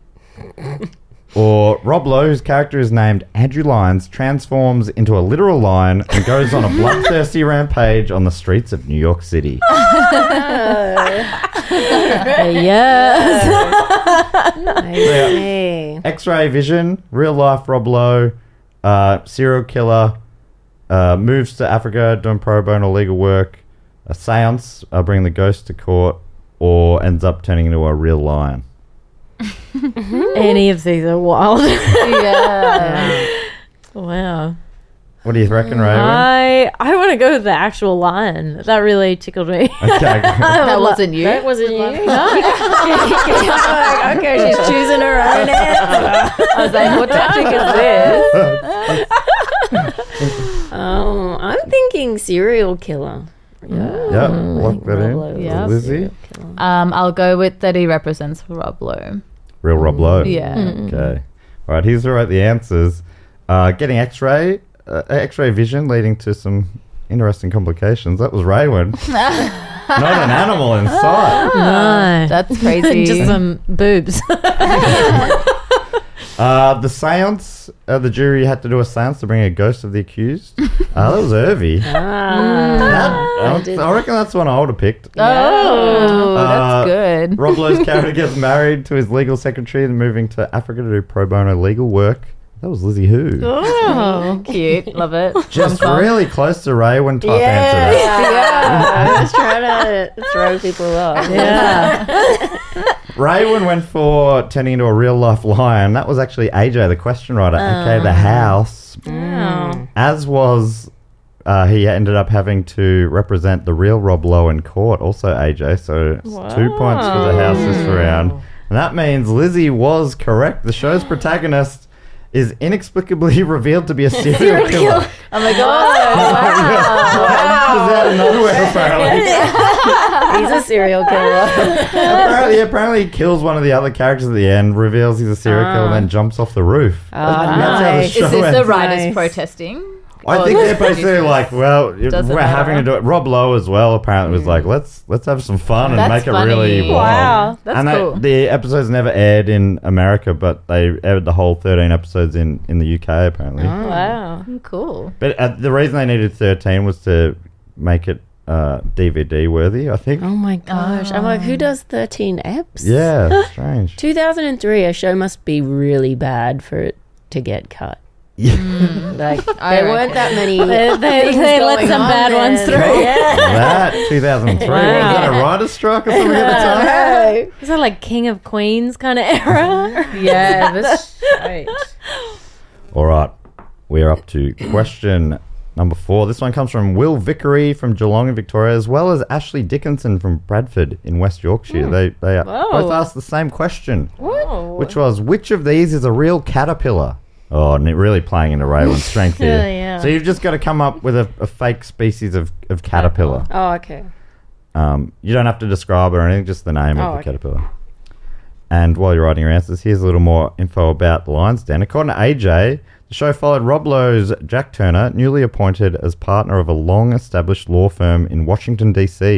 [SPEAKER 1] Or Rob Lowe, whose character is named Andrew Lyons, transforms into a literal lion and goes on a bloodthirsty rampage on the streets of New York City.
[SPEAKER 5] Yes.
[SPEAKER 3] I see.
[SPEAKER 1] X-ray vision, real life Rob Lowe, uh, serial killer, uh, moves to Africa doing pro bono legal work, a seance, uh, bringing the ghost to court, or ends up turning into a real lion.
[SPEAKER 5] Any of these are wild.
[SPEAKER 4] Yeah.
[SPEAKER 5] Wow.
[SPEAKER 1] What do you reckon, Raven?
[SPEAKER 5] I I want to go with the actual lion. That really tickled me.
[SPEAKER 1] Okay.
[SPEAKER 4] That wasn't you.
[SPEAKER 3] That wasn't you. Like, okay, she's choosing her own answer.
[SPEAKER 4] I was like, what topic is this?
[SPEAKER 3] Um, I'm thinking serial killer. Yeah.
[SPEAKER 1] Yeah, lock that in.
[SPEAKER 4] Yeah.
[SPEAKER 1] Lizzie?
[SPEAKER 4] Um, I'll go with that he represents Rob Lowe.
[SPEAKER 1] Real Rob Lowe.
[SPEAKER 4] Yeah.
[SPEAKER 1] Okay. All right, here's all right the answers. Uh, getting X-ray, uh, X-ray vision leading to some interesting complications. That was Raywin. Not an animal in sight.
[SPEAKER 5] No.
[SPEAKER 4] That's crazy.
[SPEAKER 5] Just some boobs.
[SPEAKER 1] Uh, the seance, uh, the jury had to do a seance to bring a ghost of the accused. Uh, that was Irvy.
[SPEAKER 3] Ah,
[SPEAKER 1] That- I, I reckon that's one I would have picked.
[SPEAKER 4] Oh,
[SPEAKER 1] Uh,
[SPEAKER 4] that's good.
[SPEAKER 1] Rob Lowe's character gets married to his legal secretary and moving to Africa to do pro bono legal work. That was Lizzie Who.
[SPEAKER 4] Oh, cute. Love it.
[SPEAKER 1] Just
[SPEAKER 4] Rom-com.
[SPEAKER 1] really close to Ray when type
[SPEAKER 3] yeah,
[SPEAKER 1] answer that.
[SPEAKER 3] yeah. I was trying to throw people off.
[SPEAKER 5] Yeah.
[SPEAKER 1] Raywin went for turning into a real life lion. That was actually A J, the question writer, aka the house.
[SPEAKER 5] Wow.
[SPEAKER 1] As was, uh, he ended up having to represent the real Rob Lowe in court, also A J. So it's two points for the house this round. And that means Lizzie was correct. The show's protagonist is inexplicably revealed to be a serial killer.
[SPEAKER 4] Oh my god.
[SPEAKER 1] Just out of nowhere, apparently.
[SPEAKER 3] He's a serial killer.
[SPEAKER 1] apparently, apparently he kills one of the other characters at the end, reveals he's a serial killer, and then jumps off the roof. That's how the
[SPEAKER 3] nice.
[SPEAKER 1] show
[SPEAKER 4] Is this
[SPEAKER 1] ends.
[SPEAKER 4] the writers
[SPEAKER 5] Nice.
[SPEAKER 4] protesting?
[SPEAKER 1] I think they're basically like, well, if
[SPEAKER 4] Doesn't
[SPEAKER 1] we're
[SPEAKER 4] matter.
[SPEAKER 1] having to do it. Rob Lowe as well apparently was like, let's let's have some fun and
[SPEAKER 4] That's
[SPEAKER 1] make it
[SPEAKER 4] funny.
[SPEAKER 1] really wild.
[SPEAKER 5] Wow.
[SPEAKER 4] That's
[SPEAKER 1] and
[SPEAKER 4] cool.
[SPEAKER 1] They, the episodes never aired in America, but they aired the whole thirteen episodes in, in the U K apparently.
[SPEAKER 5] Wow.
[SPEAKER 4] Cool.
[SPEAKER 1] But uh, the reason they needed thirteen was to make it uh, D V D worthy, I think.
[SPEAKER 3] Oh my gosh. I'm like, who does thirteen eps?
[SPEAKER 1] Yeah, strange.
[SPEAKER 3] two thousand three, a show must be really bad for it to get cut.
[SPEAKER 1] Yeah.
[SPEAKER 3] Like,
[SPEAKER 4] I
[SPEAKER 3] there
[SPEAKER 4] reckon.
[SPEAKER 3] weren't that many.
[SPEAKER 5] They, they,
[SPEAKER 3] things
[SPEAKER 5] they let
[SPEAKER 3] going
[SPEAKER 5] some
[SPEAKER 3] on
[SPEAKER 5] bad
[SPEAKER 3] then.
[SPEAKER 5] ones through.
[SPEAKER 3] Yeah.
[SPEAKER 1] That two thousand three was that a writer's strike or something at the time?
[SPEAKER 5] Is that like King of Queens kind of era?
[SPEAKER 4] Yeah, that's right.
[SPEAKER 1] All right, we are up to question number four. This one comes from Will Vickery from Geelong in Victoria, as well as Ashley Dickinson from Bradford in West Yorkshire. They they both asked the same question, which was, which of these is a real caterpillar? Oh, and it really playing into Raylan's strength here.
[SPEAKER 5] Yeah, yeah.
[SPEAKER 1] So you've just got to come up with a, a fake species of, of caterpillar.
[SPEAKER 3] Oh, okay.
[SPEAKER 1] Um, you don't have to describe it or anything, just the name
[SPEAKER 3] Oh,
[SPEAKER 1] of the
[SPEAKER 3] okay.
[SPEAKER 1] caterpillar. And while you're writing your answers, here's a little more info about the Lion's Den. According to A J, the show followed Rob Lowe's Jack Turner, newly appointed as partner of a long-established law firm in Washington, D C,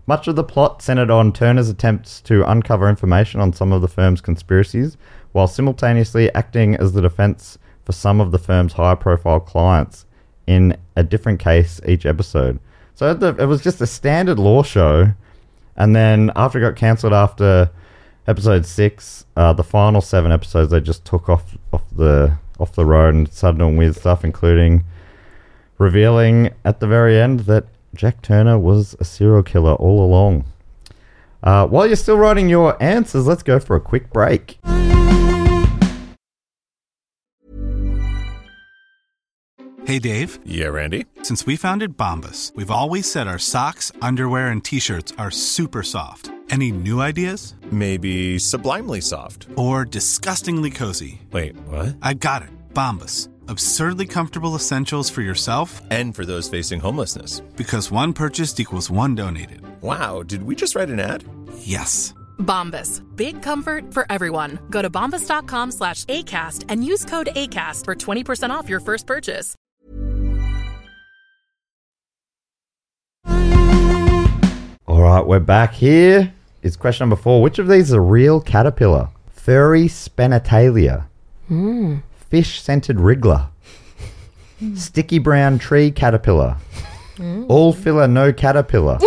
[SPEAKER 1] Much of the plot centered on Turner's attempts to uncover information on some of the firm's conspiracies, while simultaneously acting as the defense for some of the firm's high-profile clients in a different case each episode. So the, it was just a standard law show, and then after it got cancelled after episode six, uh, the final seven episodes they just took off off the off the road and started doing weird stuff, including revealing at the very end that Jack Turner was a serial killer all along. Uh, while you're still writing your answers, let's go for a quick break.
[SPEAKER 6] Hey, Dave.
[SPEAKER 7] Yeah, Randy.
[SPEAKER 6] Since we founded Bombas, we've always said our socks, underwear, and T-shirts are super soft. Any new ideas?
[SPEAKER 7] Maybe sublimely soft.
[SPEAKER 6] Or disgustingly cozy.
[SPEAKER 7] Wait, what?
[SPEAKER 6] I got it. Bombas. Absurdly comfortable essentials for yourself
[SPEAKER 7] And for those facing homelessness.
[SPEAKER 6] because one purchased equals one donated.
[SPEAKER 7] Wow, did we just write an ad?
[SPEAKER 6] Yes.
[SPEAKER 8] Bombas. Big comfort for everyone. Go to bombas.com slash ACAST and use code ACAST for twenty percent off your first purchase.
[SPEAKER 1] All right, we're back. Here is question number four. Which of these is a real caterpillar? Furry Spenatalia. Fish-scented wriggler. Sticky brown tree caterpillar. All filler, no caterpillar.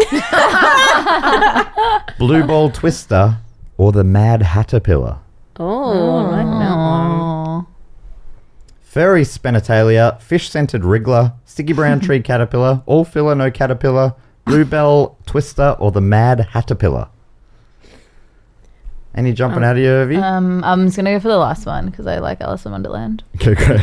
[SPEAKER 1] Blue ball twister or the mad hatterpillar.
[SPEAKER 5] Oh, I like that one.
[SPEAKER 4] Oh.
[SPEAKER 1] Furry Spenatalia, fish-scented wriggler, sticky brown tree caterpillar, all filler, no caterpillar, bluebell twister, or the mad hatterpillar. Any jumping out of you, Irvie?
[SPEAKER 4] Um, I'm just gonna go for the last one because I like Alice in Wonderland.
[SPEAKER 1] Okay, great.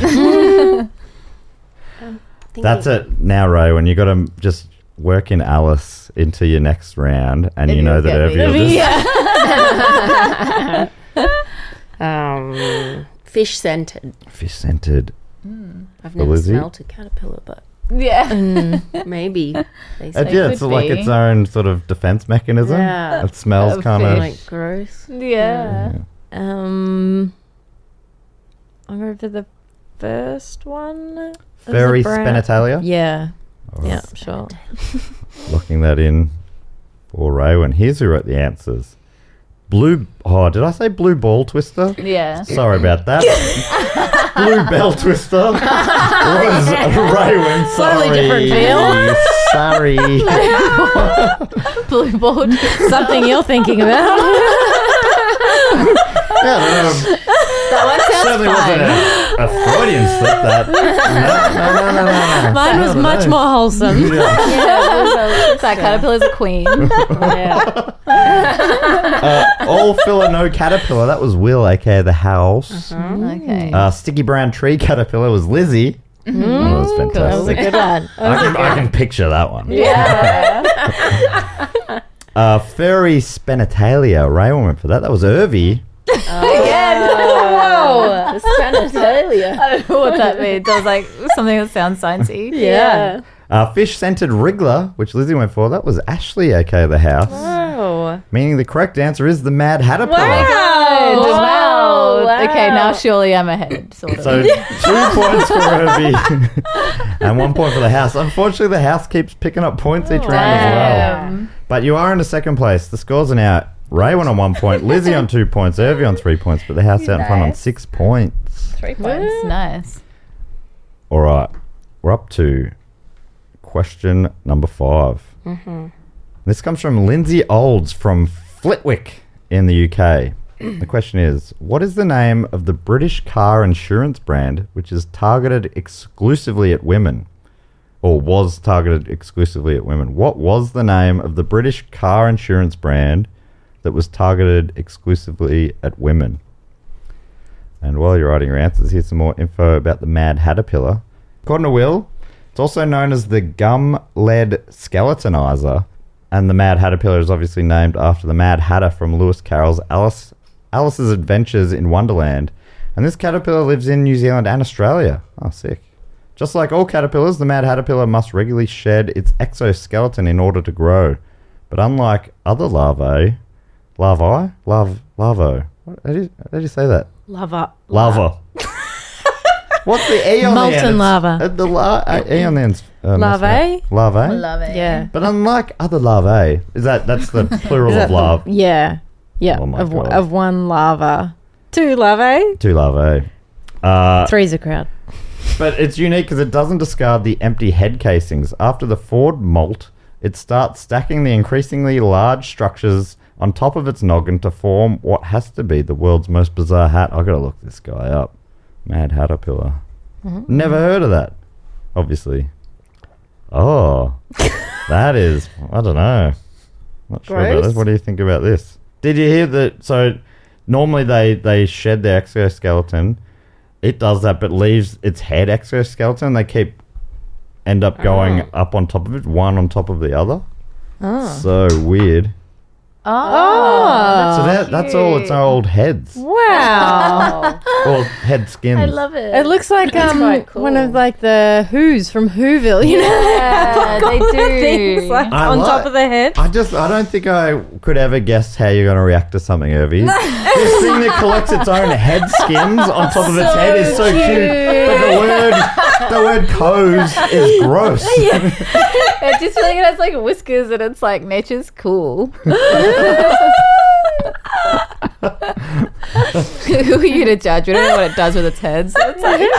[SPEAKER 1] That's it now, Ray, when you got to just work in Alice into your next round, and you
[SPEAKER 4] If
[SPEAKER 1] know
[SPEAKER 4] you
[SPEAKER 1] that
[SPEAKER 4] get
[SPEAKER 1] Irvie
[SPEAKER 4] me.
[SPEAKER 1] will just...
[SPEAKER 5] Um, fish scented.
[SPEAKER 1] Fish-scented.
[SPEAKER 5] I've
[SPEAKER 1] For
[SPEAKER 5] never
[SPEAKER 1] Lizzie?
[SPEAKER 5] smelt a caterpillar, but
[SPEAKER 4] Yeah.
[SPEAKER 5] maybe. They
[SPEAKER 1] Uh,
[SPEAKER 5] say
[SPEAKER 1] yeah, it's
[SPEAKER 4] could
[SPEAKER 1] like
[SPEAKER 4] be.
[SPEAKER 1] its own sort of defense mechanism.
[SPEAKER 5] Yeah.
[SPEAKER 1] It smells
[SPEAKER 4] A
[SPEAKER 1] kind of...
[SPEAKER 4] fish.
[SPEAKER 5] like gross.
[SPEAKER 4] Yeah.
[SPEAKER 5] Um, I'll go for the first one. Is it
[SPEAKER 1] Furry
[SPEAKER 5] brown?
[SPEAKER 1] Spenatalia.
[SPEAKER 5] Yeah.
[SPEAKER 1] All right.
[SPEAKER 5] Yeah, sure.
[SPEAKER 1] Locking that in for Raywin. Here's who wrote the answers. Blue... Oh, did I say blue ball twister?
[SPEAKER 4] Yeah.
[SPEAKER 1] Sorry about that. Blue bell twister was Raywin. Sorry.
[SPEAKER 5] Slightly different feel.
[SPEAKER 1] Sorry.
[SPEAKER 4] Blue board.
[SPEAKER 5] Something you're thinking about.
[SPEAKER 1] Yeah, um,
[SPEAKER 4] That one sounds
[SPEAKER 1] certainly wasn't
[SPEAKER 4] fine.
[SPEAKER 1] a, a Freudian slip, that. No, no, no, no, no, no.
[SPEAKER 5] Mine was much more wholesome.
[SPEAKER 4] Yeah, that caterpillar's a queen.
[SPEAKER 5] Yeah.
[SPEAKER 1] Uh, all filler, no caterpillar. That was Will, aka the house.
[SPEAKER 4] Okay.
[SPEAKER 1] Uh, sticky brown tree caterpillar was Lizzie. Oh, that was fantastic.
[SPEAKER 5] That was a good one.
[SPEAKER 1] I can, I can picture that one.
[SPEAKER 4] Yeah.
[SPEAKER 1] Uh, Furry Spenatalia. Raywin went for that. That was Irvie.
[SPEAKER 4] Again.
[SPEAKER 5] Oh, the Spenatalia.
[SPEAKER 4] I don't know what that means. That was like something that sounds sciencey.
[SPEAKER 5] Yeah.
[SPEAKER 1] Uh, Fish-scented wriggler, which Lizzie went for. That was Ashley, aka the house.
[SPEAKER 5] Oh.
[SPEAKER 1] Meaning the correct answer is the Mad Hatterpillar.
[SPEAKER 4] Good.
[SPEAKER 5] Wow.
[SPEAKER 4] Wow.
[SPEAKER 5] Wow.
[SPEAKER 4] Okay, now surely I'm ahead, sort of.
[SPEAKER 1] So two points for Irvie and one point for the house. Unfortunately, the house keeps picking up points each round as well.
[SPEAKER 4] Damn.
[SPEAKER 1] But you are in the second place. The scores are now Raywin on one point, Lizzie on two points, Irvie on three points, but the house out in front on
[SPEAKER 4] Nice.
[SPEAKER 1] six points.
[SPEAKER 4] Three points. Nice.
[SPEAKER 1] All right, we're up to question number five. Mm-hmm. This comes from Lindsay Olds from Flitwick in the U K. The question is, what is the name of the British car insurance brand which is targeted exclusively at women? Or was targeted exclusively at women? What was the name of the British car insurance brand that was targeted exclusively at women? And while you're writing your answers, here's some more info about the Mad Hatterpillar. According to Will, it's also known as the gum-lead skeletonizer, and the Mad Hatterpillar is obviously named after the Mad Hatter from Lewis Carroll's Alice Alice's Adventures in Wonderland. And this caterpillar lives in New Zealand and Australia. Oh, sick. Just like all caterpillars, the Mad Hatterpillar must regularly shed its exoskeleton in order to grow. But unlike other larvae, larvae? Larv, larvo. What, how, do you, how do you say that?
[SPEAKER 5] Lava.
[SPEAKER 1] Larva. What's the E on the end?
[SPEAKER 5] Molten
[SPEAKER 1] It's-
[SPEAKER 5] lava.
[SPEAKER 1] Uh, the la- uh, E on the end's uh,
[SPEAKER 5] Larvae?
[SPEAKER 1] Larvae?
[SPEAKER 4] Love it.
[SPEAKER 5] Yeah.
[SPEAKER 1] But unlike other larvae, is that that's the plural
[SPEAKER 5] Is
[SPEAKER 1] of
[SPEAKER 5] that the-
[SPEAKER 1] love?
[SPEAKER 5] Yeah. Yeah.
[SPEAKER 1] Oh my
[SPEAKER 5] of,
[SPEAKER 1] God.
[SPEAKER 5] of one lava. Two larvae.
[SPEAKER 1] Two larvae. Uh,
[SPEAKER 5] Three's a crowd.
[SPEAKER 1] but it's unique because it doesn't discard the empty head casings. After the Ford molt, it starts stacking the increasingly large structures on top of its noggin to form what has to be the world's most bizarre hat. I gotta look this guy up. Mad Hatterpillar.
[SPEAKER 5] Mm-hmm.
[SPEAKER 1] Never heard of that. Obviously. Oh, that is. I don't know. Not sure about
[SPEAKER 5] Gross.
[SPEAKER 1] this. What do you think about this? Did you hear that? So normally they they shed their exoskeleton. It does that, but leaves its head exoskeleton. They keep end up going
[SPEAKER 5] Oh.
[SPEAKER 1] up on top of it, one on top of the other. So weird.
[SPEAKER 4] Oh.
[SPEAKER 1] so that, that's all its old heads
[SPEAKER 5] Wow.
[SPEAKER 1] or head skins.
[SPEAKER 4] I love it.
[SPEAKER 5] It looks like um
[SPEAKER 3] quite cool.
[SPEAKER 5] one of like the Who's from Whoville, you know?
[SPEAKER 4] Yeah, they do.
[SPEAKER 5] Things like
[SPEAKER 1] I
[SPEAKER 5] on
[SPEAKER 1] like-
[SPEAKER 5] top of the head.
[SPEAKER 1] I just, I don't think I could ever guess how you're going to react to something, Irvy. This thing that collects its own head skins on top of its head is so cute. But the word, the word coes is gross.
[SPEAKER 4] It's just like it has like whiskers and it's like nature's cool. Who are you to judge? We don't know what it does with its head. So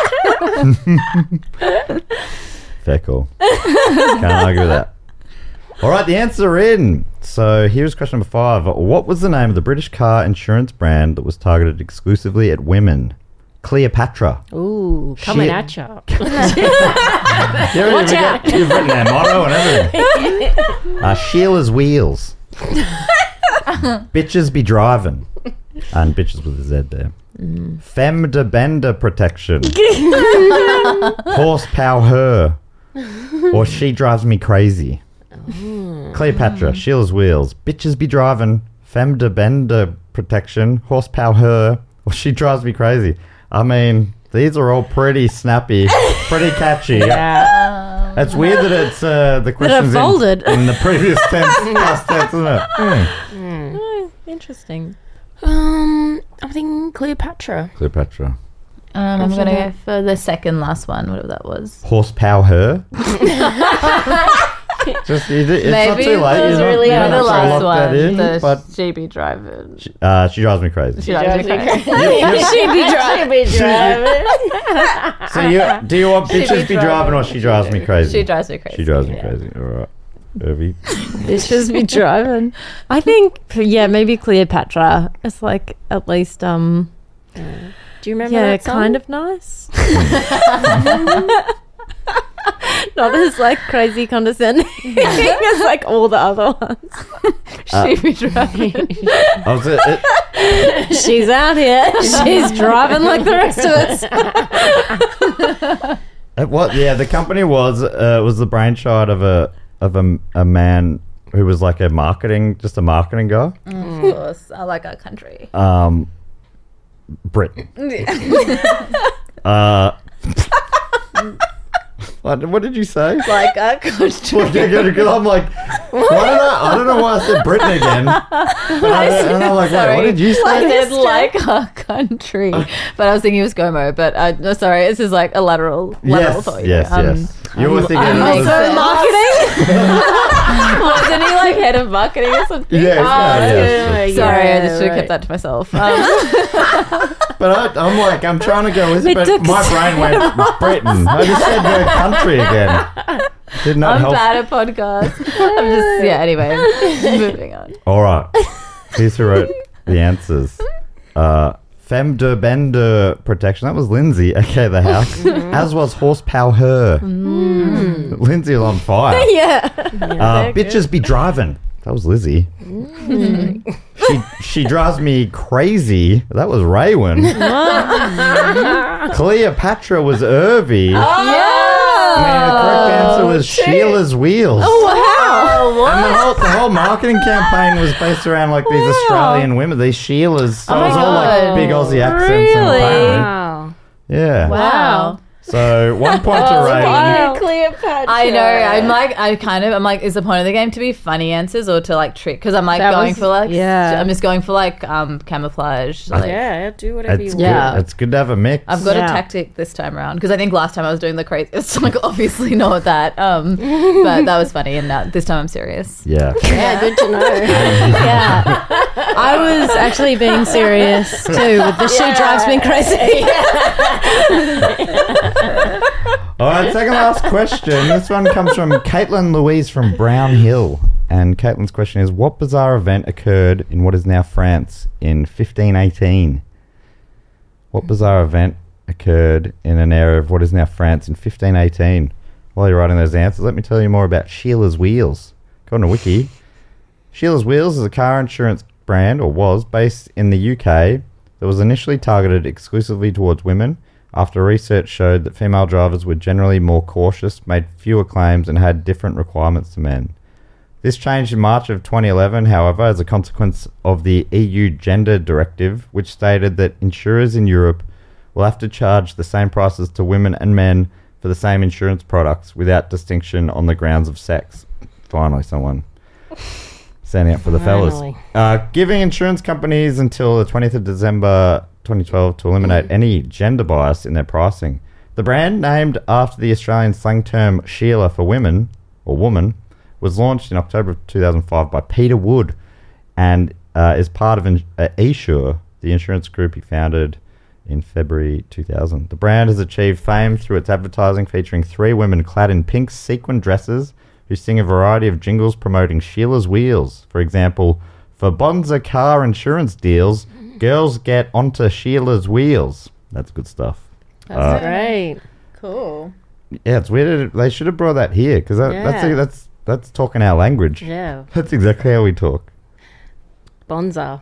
[SPEAKER 4] it's like,
[SPEAKER 1] Fair call. Can't argue with that. All right, the answers are in. So here's question number five. What was the name of the British car insurance brand that was targeted exclusively at women? Cleopatra.
[SPEAKER 3] Ooh, coming
[SPEAKER 1] Shit.
[SPEAKER 3] at ya.
[SPEAKER 1] You've,
[SPEAKER 3] Watch
[SPEAKER 1] you've,
[SPEAKER 3] out.
[SPEAKER 1] you've written their motto and everything. Uh, Sheila's Wheels. Bitches be driving. And bitches with a Z there.
[SPEAKER 3] Mm.
[SPEAKER 1] Femme de bender protection. Horsepower her. Or she drives me crazy.
[SPEAKER 3] Oh.
[SPEAKER 1] Cleopatra, Sheila's Wheels. Bitches be driving. Femme de bender protection. Horsepower her. Or she drives me crazy. I mean, these are all pretty snappy, pretty catchy.
[SPEAKER 3] Yeah.
[SPEAKER 1] It's weird that it's uh, the questions in,
[SPEAKER 5] folded.
[SPEAKER 1] in the previous tense, past tense, isn't it? Mm.
[SPEAKER 5] Oh, interesting.
[SPEAKER 3] Um, I'm thinking Cleopatra.
[SPEAKER 1] Cleopatra.
[SPEAKER 4] um, I'm gonna go for the second last one, whatever that was.
[SPEAKER 1] Horsepower her. Just you did, it's not
[SPEAKER 4] Maybe
[SPEAKER 1] too late.
[SPEAKER 4] it was
[SPEAKER 1] You're not,
[SPEAKER 4] really
[SPEAKER 1] you don't
[SPEAKER 4] the
[SPEAKER 1] have to
[SPEAKER 4] last
[SPEAKER 1] lock
[SPEAKER 4] one.
[SPEAKER 1] that in,
[SPEAKER 4] the
[SPEAKER 1] but
[SPEAKER 4] she be driving.
[SPEAKER 1] uh, she drives me crazy.
[SPEAKER 4] She drives me crazy.
[SPEAKER 3] She'd be driving.
[SPEAKER 1] So you, do you want bitches be driving or she drives me crazy?
[SPEAKER 4] She drives me crazy.
[SPEAKER 1] She drives me crazy. All right. Irvy.
[SPEAKER 5] It's just be driving. I think, yeah, maybe Cleopatra. It's like at least, um,
[SPEAKER 3] Do you remember
[SPEAKER 5] yeah,
[SPEAKER 3] that song?
[SPEAKER 5] kind of nice. Not as like crazy condescending as like all the other ones.
[SPEAKER 4] She be driving.
[SPEAKER 1] I was, it, it,
[SPEAKER 5] She's out here. She's driving like the rest of us.
[SPEAKER 1] it was, yeah, the company was uh, was the brainchild of a of a, a man who was like a marketing, just a marketing guy.
[SPEAKER 4] Of course, I like our country.
[SPEAKER 1] Um, Britain. uh, what, what did you say?
[SPEAKER 4] Like our country.
[SPEAKER 1] Because I'm like, why did I? I don't know why I said Britain again. But I, and I'm like, wait, what did you
[SPEAKER 4] I
[SPEAKER 1] say?
[SPEAKER 4] said like our country, but I was thinking it was Gomo. But uh, no, sorry, this is like a lateral, lateral
[SPEAKER 1] Yes,
[SPEAKER 4] thought.
[SPEAKER 1] yes,
[SPEAKER 4] Um,
[SPEAKER 1] yes. You were thinking
[SPEAKER 4] I'm
[SPEAKER 1] it was,
[SPEAKER 4] also marketing. Wasn't he like head of marketing or something?
[SPEAKER 1] yes,
[SPEAKER 4] Oh,
[SPEAKER 1] yeah, yes.
[SPEAKER 4] Sorry, I just should have kept that to myself. Um,
[SPEAKER 1] But I, I'm like, I'm trying to go with it,
[SPEAKER 5] It
[SPEAKER 1] but
[SPEAKER 5] took
[SPEAKER 1] my
[SPEAKER 5] us-
[SPEAKER 1] brain went Britain. I just said the country again. Did not
[SPEAKER 4] I'm
[SPEAKER 1] help.
[SPEAKER 4] bad at podcasts. I'm just yeah. Anyway, moving on.
[SPEAKER 1] All right. Here's who wrote the answers. Uh, Femme de bender protection. That was Lindsay, aka the house. As was horsepower her. Lindsay was on fire.
[SPEAKER 5] Yeah.
[SPEAKER 1] Uh, bitches be driving. That was Lizzie. she she drives me crazy. That was Raywin. Cleopatra was Irvy.
[SPEAKER 4] Oh,
[SPEAKER 1] And the correct answer was Sheila's Wheels.
[SPEAKER 4] Oh wow!
[SPEAKER 1] And the whole, the whole marketing campaign was based around like these Australian women, these Sheilas. So
[SPEAKER 4] Oh
[SPEAKER 1] it was
[SPEAKER 4] my
[SPEAKER 1] all like
[SPEAKER 4] God.
[SPEAKER 1] big Aussie accents. And
[SPEAKER 5] Really?
[SPEAKER 1] apparently-
[SPEAKER 3] Wow.
[SPEAKER 1] yeah.
[SPEAKER 4] Wow.
[SPEAKER 1] So one point to Reagan.
[SPEAKER 3] Cleopatra.
[SPEAKER 4] I know. I'm like, I kind of, I'm like, is the point of the game to be funny answers or to like trick? Because I'm like
[SPEAKER 5] That
[SPEAKER 4] going
[SPEAKER 5] was-
[SPEAKER 4] for like,
[SPEAKER 5] yeah.
[SPEAKER 4] I'm just going for like um camouflage. Like,
[SPEAKER 3] Yeah, do whatever
[SPEAKER 1] It's
[SPEAKER 3] you
[SPEAKER 1] good.
[SPEAKER 3] want.
[SPEAKER 4] Yeah.
[SPEAKER 1] It's good to have a mix.
[SPEAKER 4] I've got
[SPEAKER 5] Yeah.
[SPEAKER 4] a tactic this time around because I think last time I was doing the crazy. It's like obviously not that, um, but that was funny, and uh, this time I'm serious.
[SPEAKER 1] Yeah.
[SPEAKER 3] Yeah, good to know.
[SPEAKER 5] Yeah. I was actually being serious too with the she drives me crazy.
[SPEAKER 1] All right, second last question. This one comes from Caitlin Louise from Brown Hill. And Caitlin's question is, what bizarre event occurred in what is now France in fifteen eighteen? What bizarre event occurred in an area of what is now France in fifteen eighteen? While you're writing those answers, let me tell you more about Sheila's Wheels. According to Wiki, Sheila's Wheels is a car insurance brand, or was, based in the U K that was initially targeted exclusively towards women after research showed that female drivers were generally more cautious, made fewer claims, and had different requirements to men. This changed in March of twenty eleven, however, as a consequence of the E U Gender Directive, which stated that insurers in Europe will have to charge the same prices to women and men for the same insurance products without distinction on the grounds of sex. Finally, someone standing up for the fellas.
[SPEAKER 3] Finally.
[SPEAKER 1] Uh, giving insurance companies until the twentieth of December twenty twelve to eliminate any gender bias in their pricing. The brand, named after the Australian slang term Sheila for women, or woman, was launched in October of two thousand five by Peter Wood and uh, is part of in- uh, Esure, the insurance group he founded in February two thousand. The brand has achieved fame through its advertising featuring three women clad in pink sequin dresses who sing a variety of jingles promoting Sheila's Wheels. For example, for Bonza car insurance deals, girls get onto Sheila's Wheels. That's good stuff.
[SPEAKER 3] That's great.
[SPEAKER 4] Cool.
[SPEAKER 1] Yeah, it's weird. They should have brought that here because that, that's
[SPEAKER 3] Yeah.
[SPEAKER 1] that's that's talking our language.
[SPEAKER 3] Yeah.
[SPEAKER 1] That's exactly how we talk.
[SPEAKER 3] Bonza.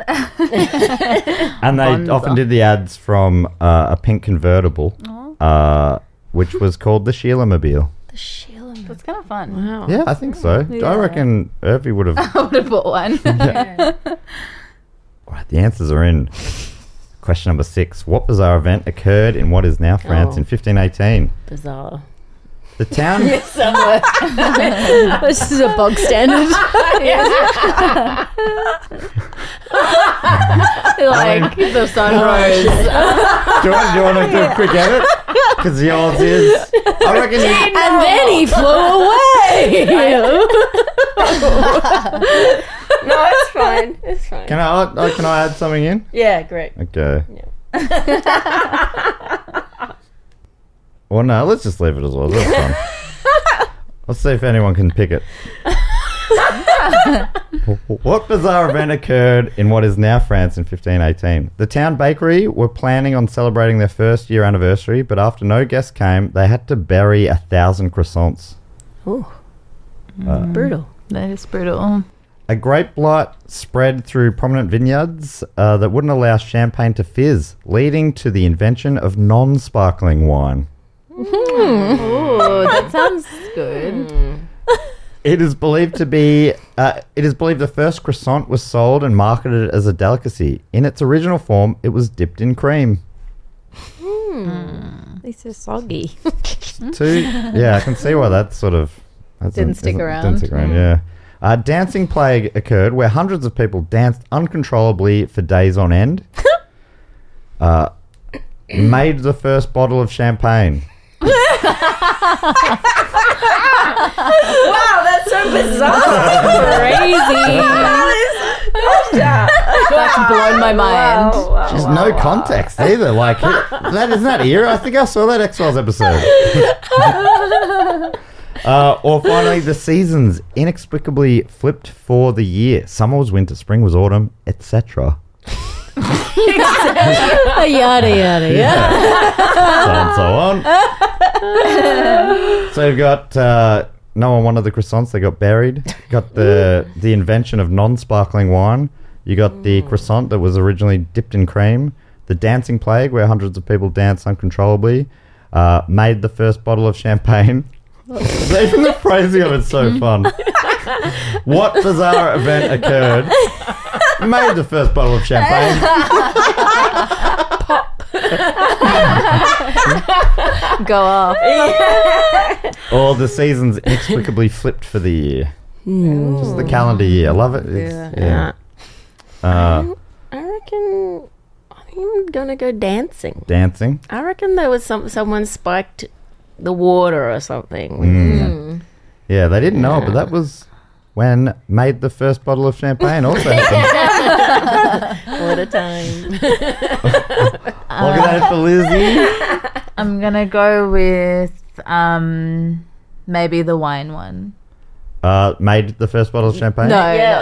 [SPEAKER 1] And they
[SPEAKER 4] Bonza.
[SPEAKER 1] often did the ads from uh, a pink convertible, uh, which was called the Sheila Mobile.
[SPEAKER 3] The Sheila.
[SPEAKER 4] That's kind of fun.
[SPEAKER 3] Wow.
[SPEAKER 1] Yeah, I think so. I reckon Irvy would have.
[SPEAKER 4] I would have bought one.
[SPEAKER 1] All right, the answers are in. Question number six. What bizarre event occurred in what is now France
[SPEAKER 3] Oh.
[SPEAKER 1] in fifteen eighteen?
[SPEAKER 3] Bizarre.
[SPEAKER 1] The town.
[SPEAKER 3] Somewhere.
[SPEAKER 5] This is a bog standard.
[SPEAKER 4] Like the sun rose.
[SPEAKER 1] do, you want, do you want to do a quick edit? Because yours is. I reckon you.
[SPEAKER 5] And then he flew away.
[SPEAKER 3] No, it's fine. It's fine.
[SPEAKER 1] Can I, uh, can I add something in?
[SPEAKER 3] Yeah, great.
[SPEAKER 1] Okay. Well, no, let's just leave it as well. That's fun. Let's see if anyone can pick it. What bizarre event occurred in what is now France in fifteen eighteen? The town bakery were planning on celebrating their first year anniversary, but after no guests came, they had to bury a thousand croissants.
[SPEAKER 3] Ooh.
[SPEAKER 1] Uh,
[SPEAKER 3] Brutal.
[SPEAKER 4] That is brutal.
[SPEAKER 1] A grape blight spread through prominent vineyards uh, that wouldn't allow champagne to fizz, leading to the invention of non-sparkling wine.
[SPEAKER 4] Oh, that sounds good.
[SPEAKER 1] It is believed to be. Uh, it is believed the first croissant was sold and marketed as a delicacy. In its original form, it was dipped in cream.
[SPEAKER 3] These are soggy.
[SPEAKER 1] Two, yeah, I can see why that sort of that's
[SPEAKER 4] Didn't stick
[SPEAKER 1] isn't-
[SPEAKER 4] around.
[SPEAKER 1] Didn't stick around. Yeah. A dancing plague occurred where hundreds of people danced uncontrollably for days on end. uh, made the first bottle of champagne.
[SPEAKER 3] Wow, that's so bizarre.
[SPEAKER 5] Crazy.
[SPEAKER 4] That's blown my mind.
[SPEAKER 1] There's no context either. Like it, that isn't that era. I think I saw that X-Files episode. uh, or finally, the seasons inexplicably flipped for the year. Summer was winter, spring was autumn, et cetera.
[SPEAKER 5] Yada yada yada.
[SPEAKER 1] So and so on. So you've got uh, no one wanted the croissants; they got buried. You got the the invention of non-sparkling wine. You got the croissant that was originally dipped in cream. The dancing plague, where hundreds of people danced uncontrollably, uh, made the first bottle of champagne. Even the phrasing of it's so fun. What bizarre event occurred? Made the first bottle of champagne.
[SPEAKER 4] Go off.
[SPEAKER 1] Or the seasons inexplicably flipped for the year. Just the calendar year. I love it. It's, yeah. Uh,
[SPEAKER 3] I reckon I'm gonna go dancing.
[SPEAKER 1] dancing.
[SPEAKER 3] I reckon there was some someone spiked the water or something.
[SPEAKER 1] Mm. Yeah, they didn't know it, but that was when made the first bottle of champagne also happened.
[SPEAKER 3] What a time.
[SPEAKER 1] Look at that for Lizzie.
[SPEAKER 4] I'm gonna go with um maybe the wine one.
[SPEAKER 1] Uh, made the first bottle of champagne?
[SPEAKER 4] No,
[SPEAKER 3] Yeah.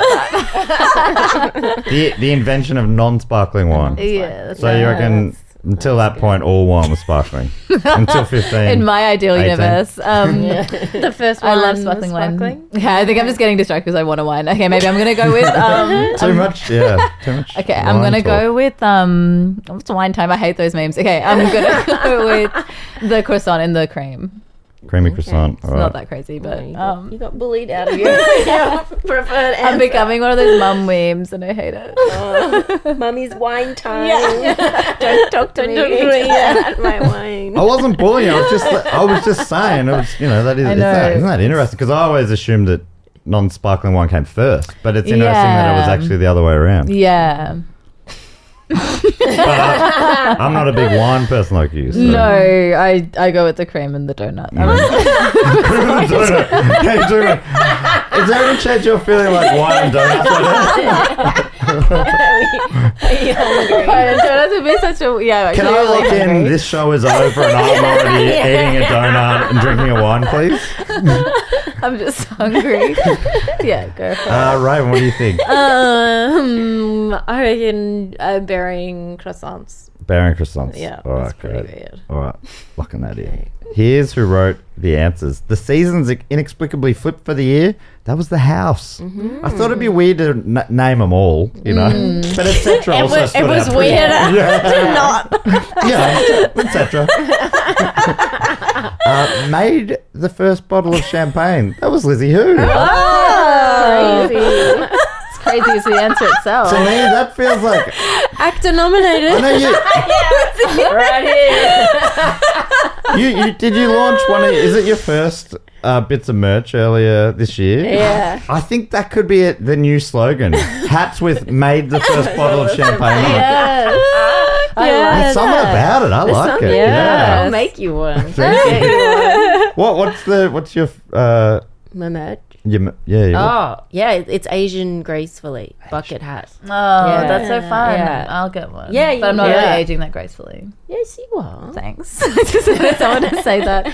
[SPEAKER 1] The, the invention of non-sparkling wine.
[SPEAKER 4] yeah. That's
[SPEAKER 1] So you reckon until that point all wine was sparkling? Until fifteen?
[SPEAKER 4] in my ideal
[SPEAKER 1] eighteen.
[SPEAKER 4] universe, um,
[SPEAKER 5] The first
[SPEAKER 4] I
[SPEAKER 5] one.
[SPEAKER 4] love sparkling wine. Yeah, I think I'm just getting distracted because I want a wine. Okay, maybe I'm gonna go with um.
[SPEAKER 1] Too much? Yeah, too much.
[SPEAKER 4] Okay, I'm
[SPEAKER 1] wine
[SPEAKER 4] gonna
[SPEAKER 1] talk.
[SPEAKER 4] go with um. It's wine time. I hate those memes. Okay, I'm gonna go with the croissant and the cream.
[SPEAKER 1] Creamy croissant.
[SPEAKER 4] It's
[SPEAKER 1] All
[SPEAKER 4] not
[SPEAKER 1] right.
[SPEAKER 4] that crazy,
[SPEAKER 3] You
[SPEAKER 4] but
[SPEAKER 3] got,
[SPEAKER 4] um,
[SPEAKER 3] you got bullied out of your, your preferred answer.
[SPEAKER 4] I'm becoming one of those mum memes, and I hate it.
[SPEAKER 3] Oh, Mummy's wine time. Don't talk to me.
[SPEAKER 5] Don't talk to me.
[SPEAKER 3] At my wine.
[SPEAKER 1] I wasn't bullying. I was just, I was just saying. It was, you know, that is,
[SPEAKER 4] I
[SPEAKER 1] isn't that,
[SPEAKER 4] know.
[SPEAKER 1] isn't that interesting? Because I always assumed that non-sparkling wine came first, but it's interesting that it was
[SPEAKER 4] Yeah.
[SPEAKER 1] actually the other way around.
[SPEAKER 4] Yeah.
[SPEAKER 1] But I, I'm not a big wine person like you. So.
[SPEAKER 4] No, I I go with the cream and the donut. I'm-
[SPEAKER 1] Donut. Hey, donut. Is there any chance you're feeling like wine and donuts right now?
[SPEAKER 4] Right, donuts would be such a yeah.
[SPEAKER 1] Can
[SPEAKER 4] actually
[SPEAKER 1] I
[SPEAKER 4] really
[SPEAKER 1] look in?
[SPEAKER 4] hungry.
[SPEAKER 1] This show is over and I'm already eating a donut and drinking a wine, please.
[SPEAKER 4] I'm just hungry. Yeah, go for it.
[SPEAKER 1] Uh, Raven, what do you think?
[SPEAKER 5] Um, I reckon uh, burying croissants.
[SPEAKER 1] Bearing croissants.
[SPEAKER 5] Yeah,
[SPEAKER 1] All
[SPEAKER 5] that's
[SPEAKER 1] right,
[SPEAKER 5] pretty
[SPEAKER 1] great.
[SPEAKER 5] weird.
[SPEAKER 1] All right, locking that in. Here's who wrote the answers. The seasons inexplicably flipped for the year. That was The House.
[SPEAKER 5] Mm-hmm.
[SPEAKER 1] I thought it'd be weird to n- name them all, you know.
[SPEAKER 5] Mm.
[SPEAKER 1] But et cetera
[SPEAKER 5] It
[SPEAKER 1] also
[SPEAKER 5] was,
[SPEAKER 1] stood
[SPEAKER 5] it was
[SPEAKER 1] out pretty-
[SPEAKER 5] weird
[SPEAKER 1] Yeah.
[SPEAKER 5] to not.
[SPEAKER 1] Yeah, et cetera. uh, made the first bottle of champagne. That was Lizzie Who.
[SPEAKER 5] Oh,
[SPEAKER 4] Crazy. It's crazy as the answer itself.
[SPEAKER 1] To me, that feels like
[SPEAKER 5] actor nominated.
[SPEAKER 1] I know you.
[SPEAKER 3] Right here.
[SPEAKER 1] You, you did you launch one? Of, is it your first uh, bits of merch earlier this year?
[SPEAKER 3] Yeah.
[SPEAKER 1] I think that could be it, the new slogan. Hats with "made the first bottle of champagne." on it.
[SPEAKER 3] Yeah.
[SPEAKER 1] There's something about it. I like it.
[SPEAKER 3] Yeah. I'll
[SPEAKER 1] Yeah.
[SPEAKER 3] make you one.
[SPEAKER 1] Thank you. What? What's the? What's your? Uh,
[SPEAKER 3] My merch.
[SPEAKER 1] your yeah. your-
[SPEAKER 3] Oh, yeah, it- it's Asian gracefully. Bucket hat.
[SPEAKER 4] Oh, that's so fun.
[SPEAKER 3] Yeah.
[SPEAKER 4] I'll get one.
[SPEAKER 3] Yeah, you-
[SPEAKER 4] but I'm not
[SPEAKER 3] yeah.
[SPEAKER 4] really aging that gracefully.
[SPEAKER 3] Yes, you are.
[SPEAKER 4] Thanks. I just wanted someone to say that.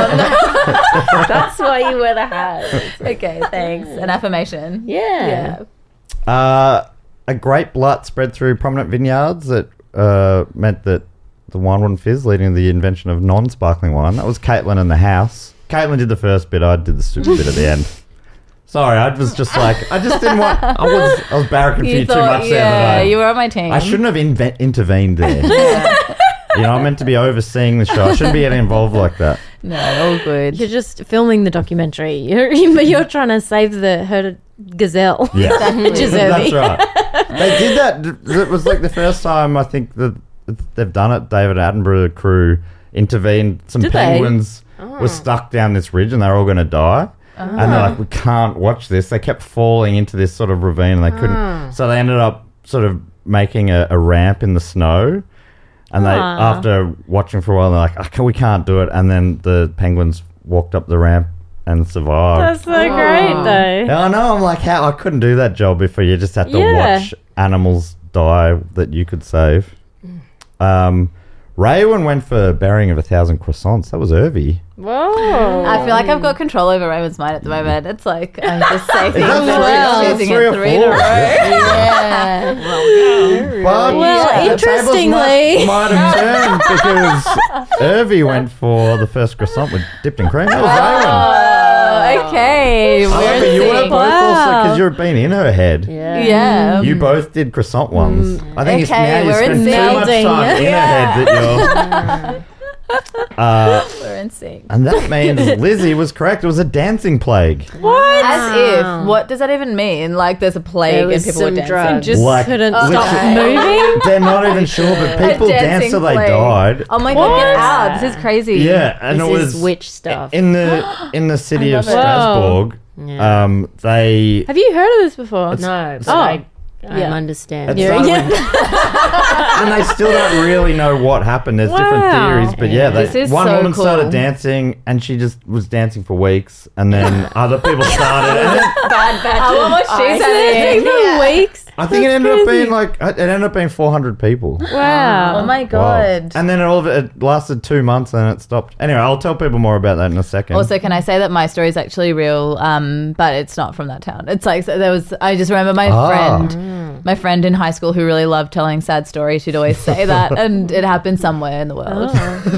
[SPEAKER 4] Um,
[SPEAKER 3] That's why you wear the hat.
[SPEAKER 4] okay, thanks. An affirmation.
[SPEAKER 3] Yeah.
[SPEAKER 4] Yeah.
[SPEAKER 1] Uh, a great blight spread through prominent vineyards that uh, meant that the wine wouldn't fizz, leading to the invention of non-sparkling wine. That was Caitlin and The House. Caitlin did the first bit. I did the stupid bit at the end. Sorry, I was just like, I just didn't want. I was, I was barracking for you, too much there.
[SPEAKER 4] yeah,
[SPEAKER 1] that I-
[SPEAKER 4] you were on my team.
[SPEAKER 1] I shouldn't have inve- intervened there. You know, I'm meant to be overseeing the show. I shouldn't be getting involved like that.
[SPEAKER 4] No, all good.
[SPEAKER 5] You're just filming the documentary. You're you're trying to save the herd gazelle.
[SPEAKER 1] Yeah,
[SPEAKER 5] Which is
[SPEAKER 1] that's
[SPEAKER 5] Irvy.
[SPEAKER 1] right. They did that. It was like the first time I think that they've done it. David Attenborough crew intervened. Some
[SPEAKER 5] Did they?
[SPEAKER 1] penguins were stuck down this ridge and they were all going to die. And they're like, we can't watch this. They kept falling into this sort of ravine and they couldn't. So they ended up sort of making a, a ramp in the snow. And they,
[SPEAKER 5] Aw.
[SPEAKER 1] after watching for a while, they're like, okay, we can't do it. And then the penguins walked up the ramp and survived.
[SPEAKER 5] That's so great, though.
[SPEAKER 1] Yeah, I know. I'm like, how I couldn't do that job before you just had to
[SPEAKER 5] Yeah.
[SPEAKER 1] watch animals die that you could save. Um, Raywin went for burying of a thousand croissants. That was Irvy.
[SPEAKER 5] Whoa.
[SPEAKER 4] I feel like I've got control over Raymond's mind at the moment. It's like I just say things
[SPEAKER 1] that
[SPEAKER 4] and
[SPEAKER 1] three?
[SPEAKER 4] she's
[SPEAKER 1] That's
[SPEAKER 4] choosing
[SPEAKER 1] three
[SPEAKER 4] it
[SPEAKER 1] or
[SPEAKER 4] three in a
[SPEAKER 1] four.
[SPEAKER 4] row.
[SPEAKER 1] Yeah.
[SPEAKER 4] Yeah.
[SPEAKER 1] But
[SPEAKER 5] Well,
[SPEAKER 1] the tables
[SPEAKER 5] interestingly-
[SPEAKER 1] might, might have turned because Irvy went for the first croissant with dipped in cream. That was Raywin.
[SPEAKER 4] Oh, okay.
[SPEAKER 1] I love
[SPEAKER 4] We're
[SPEAKER 1] it. You were
[SPEAKER 4] in
[SPEAKER 1] both
[SPEAKER 4] sync.
[SPEAKER 1] also because you've been in her head.
[SPEAKER 3] Yeah.
[SPEAKER 4] Yeah.
[SPEAKER 1] You both did croissant ones. I think it's
[SPEAKER 4] Okay,
[SPEAKER 1] now you
[SPEAKER 4] we're
[SPEAKER 1] spend
[SPEAKER 4] in
[SPEAKER 1] too much
[SPEAKER 5] melding.
[SPEAKER 1] time in her head that you're. Uh,
[SPEAKER 4] don't sing.
[SPEAKER 1] And that means Lizzie was correct. It was a dancing plague.
[SPEAKER 4] What? As if. What does that even mean? Like there's a plague
[SPEAKER 3] There
[SPEAKER 4] and
[SPEAKER 3] was
[SPEAKER 4] people were
[SPEAKER 3] some
[SPEAKER 4] dancing.
[SPEAKER 3] drugs.
[SPEAKER 5] Just
[SPEAKER 1] Like,
[SPEAKER 5] couldn't
[SPEAKER 1] literally-
[SPEAKER 5] stop moving.
[SPEAKER 1] They're not even sure, but people
[SPEAKER 4] A
[SPEAKER 1] danced
[SPEAKER 4] dancing
[SPEAKER 1] till they
[SPEAKER 4] plague.
[SPEAKER 1] died.
[SPEAKER 4] Oh my god, get out. This is crazy.
[SPEAKER 1] Yeah, and
[SPEAKER 3] This
[SPEAKER 1] it was
[SPEAKER 3] is witch stuff.
[SPEAKER 1] in the in the city of
[SPEAKER 5] love it.
[SPEAKER 1] Strasbourg.
[SPEAKER 3] Yeah.
[SPEAKER 1] Um, they
[SPEAKER 5] Have you heard of this before?
[SPEAKER 3] No, but
[SPEAKER 5] Oh.
[SPEAKER 3] I, I
[SPEAKER 5] Yeah.
[SPEAKER 3] understand.
[SPEAKER 1] It
[SPEAKER 5] Yeah,
[SPEAKER 1] started with- and they still don't really know what happened. There's different
[SPEAKER 5] Wow.
[SPEAKER 1] theories, but yeah, they,
[SPEAKER 4] This is
[SPEAKER 1] one
[SPEAKER 4] so
[SPEAKER 1] woman
[SPEAKER 4] cool.
[SPEAKER 1] started dancing, and she just was dancing for weeks, and then other people started. And then
[SPEAKER 4] Bad, bad. I want what she's
[SPEAKER 5] Dancing
[SPEAKER 4] having.
[SPEAKER 5] for weeks.
[SPEAKER 1] I think it
[SPEAKER 5] That's
[SPEAKER 1] ended up
[SPEAKER 5] crazy.
[SPEAKER 1] being like it ended up being four hundred people.
[SPEAKER 5] Wow.
[SPEAKER 4] Oh my
[SPEAKER 1] Wow.
[SPEAKER 4] god.
[SPEAKER 1] And then all of it, it lasted two months, and it stopped. Anyway, I'll tell people more about that in a second.
[SPEAKER 4] Also, can I say that my story is actually real, um, but it's not from that town. It's like so there was. I just remember my
[SPEAKER 1] Ah.
[SPEAKER 4] friend, my friend in high school who really loved telling sad stories. She'd always say that, and it happened somewhere in the world.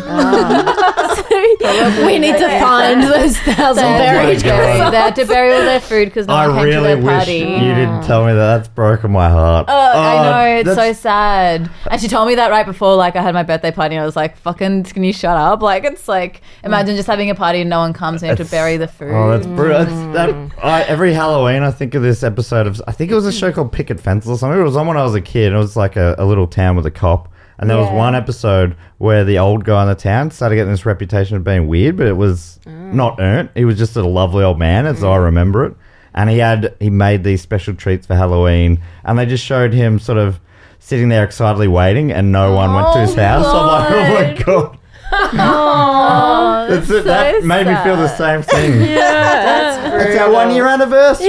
[SPEAKER 5] We need to find those thousand
[SPEAKER 4] They had
[SPEAKER 5] buried
[SPEAKER 4] to bury-
[SPEAKER 1] God.
[SPEAKER 4] they had to bury all their food because no
[SPEAKER 1] I
[SPEAKER 4] one came to
[SPEAKER 1] really
[SPEAKER 4] their
[SPEAKER 1] wish
[SPEAKER 4] party.
[SPEAKER 1] you didn't tell me that. That's broken my heart.
[SPEAKER 4] Oh, I
[SPEAKER 1] Oh,
[SPEAKER 4] know, it's so
[SPEAKER 1] that's-
[SPEAKER 4] sad. And she told me that right before, like, I had my birthday party, and I was like, fucking, can you shut up? Like, it's like, imagine just having a party and no one comes and you have to
[SPEAKER 1] It's-
[SPEAKER 4] bury the food.
[SPEAKER 1] Oh, that's brutal. That's, that, I, every Halloween, I think of this episode of. I think it was a show called Picket Fences or something. It was on when I was a kid. It was like a, a little town with a cop. And there was
[SPEAKER 4] Yeah.
[SPEAKER 1] one episode where the old guy in the town started getting this reputation of being weird, but it was not earned. He was just a lovely old man, as I remember it. And he had he made these special treats for Halloween, and they just showed him sort of sitting there excitedly waiting, and no one went to his
[SPEAKER 4] Oh,
[SPEAKER 1] house. I'm like, oh my god.
[SPEAKER 4] Oh,
[SPEAKER 1] That's
[SPEAKER 4] that's
[SPEAKER 1] it. That
[SPEAKER 4] so
[SPEAKER 1] made me feel the
[SPEAKER 4] sad.
[SPEAKER 1] same thing. It's our one year anniversary.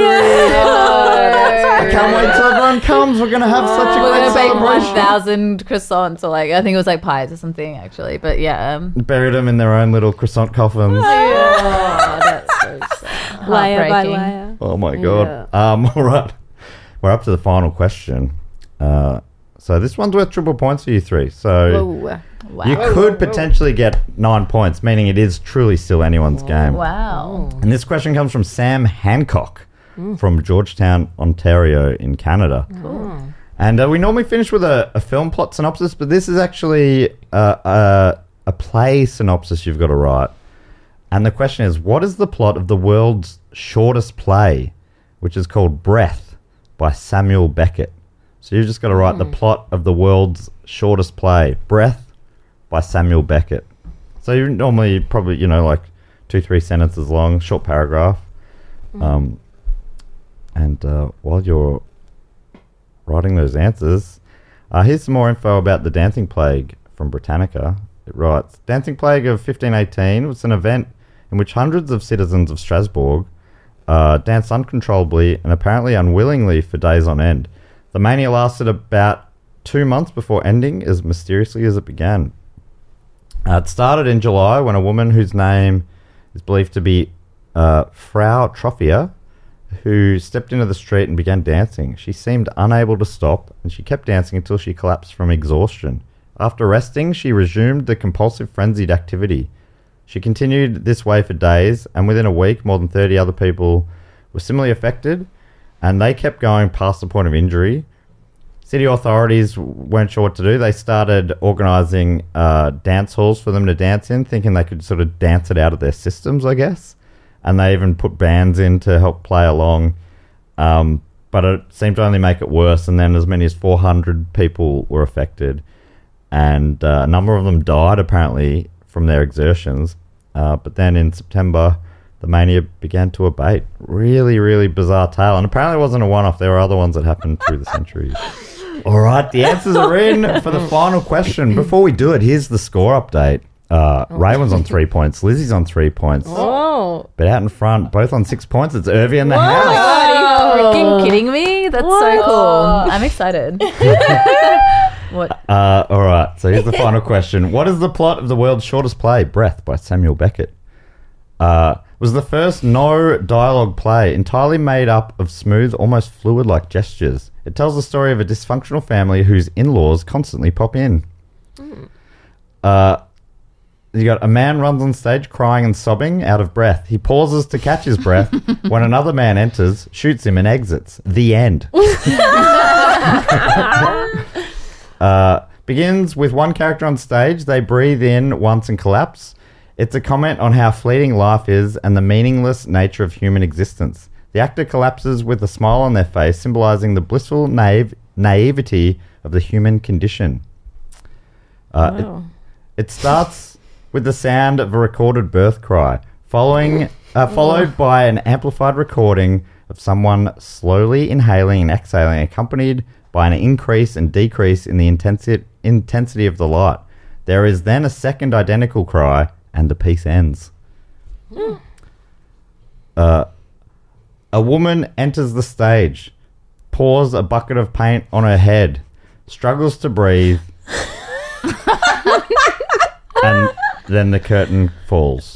[SPEAKER 1] I can't wait till everyone comes. We're gonna have such a
[SPEAKER 4] We're
[SPEAKER 1] great
[SPEAKER 4] gonna bake one
[SPEAKER 1] celebration.
[SPEAKER 4] thousand croissants, or like I think it was like pies or something actually. But yeah, um,
[SPEAKER 1] Buried them in their own little croissant coffins.
[SPEAKER 4] oh, that's so sad.
[SPEAKER 5] Layer by
[SPEAKER 4] Heartbreaking.
[SPEAKER 5] layer.
[SPEAKER 1] Oh my god. Um, all right, we're up to the final question. Uh, so this one's worth triple points for you three. So
[SPEAKER 5] Whoa.
[SPEAKER 4] Wow.
[SPEAKER 1] you could potentially get nine points, meaning it is truly still anyone's game.
[SPEAKER 4] Wow.
[SPEAKER 1] And this question comes from Sam Hancock from Georgetown, Ontario in Canada. And uh, we normally finish with a, a film plot synopsis, but this is actually uh, a, a play synopsis you've got to write. And the question is, what is the plot of the world's shortest play, which is called Breath by Samuel Beckett? So you've just got to write the plot of the world's shortest play, Breath by Samuel Beckett. So you normally probably, you know, like two, three sentences long, short paragraph. Um, and uh, while you're writing those answers, uh, here's some more info about the Dancing Plague from Britannica. It writes, Dancing Plague of fifteen eighteen was an event in which hundreds of citizens of Strasbourg uh, danced uncontrollably and apparently unwillingly for days on end. The mania lasted about two months before ending as mysteriously as it began. Uh, it started in July when a woman whose name is believed to be uh, Frau Trophia, who stepped into the street and began dancing. She seemed unable to stop, and she kept dancing until she collapsed from exhaustion. After resting, she resumed the compulsive frenzied activity. She continued this way for days, and within a week, more than thirty other people were similarly affected, and they kept going past the point of injury. City authorities weren't sure what to do. They started organising uh, dance halls for them to dance in, thinking they could sort of dance it out of their systems, I guess. And they even put bands in to help play along. Um, but it seemed to only make it worse, and then as many as four hundred people were affected. And uh, a number of them died, apparently, from their exertions. Uh, but then in September, the mania began to abate. Really, really bizarre tale. And apparently it wasn't a one-off. There were other ones that happened through the centuries. All right, the answers are in for the final question. Before we do it, here's the score update. Uh, Raywin's on three points. Lizzie's on three points.
[SPEAKER 5] Oh.
[SPEAKER 1] But out in front, both on six points, it's Irvy in the house.
[SPEAKER 4] Are you freaking kidding me? That's so cool. I'm excited. What?
[SPEAKER 1] Uh, all right, so here's the final question. What is the plot of the world's shortest play, Breath, by Samuel Beckett? Uh, was the first no dialogue play entirely made up of smooth, almost fluid-like gestures. It tells the story of a dysfunctional family whose in-laws constantly pop in. Mm. Uh, you got a man runs on stage crying and sobbing, out of breath. He pauses to catch his breath when another man enters, shoots him, and exits. The end. uh, begins with one character on stage. They breathe in once and collapse. It's a comment on how fleeting life is and the meaningless nature of human existence. The actor collapses with a smile on their face, symbolizing the blissful naive, naivety of the human condition. Uh,
[SPEAKER 5] Wow.
[SPEAKER 1] it, it starts with the sound of a recorded birth cry, following, uh, followed by an amplified recording of someone slowly inhaling and exhaling, accompanied by an increase and decrease in the intensi- intensity of the light. There is then a second identical cry, and the piece ends. Uh, a woman enters the stage, pours a bucket of paint on her head, struggles to breathe, and then the curtain falls.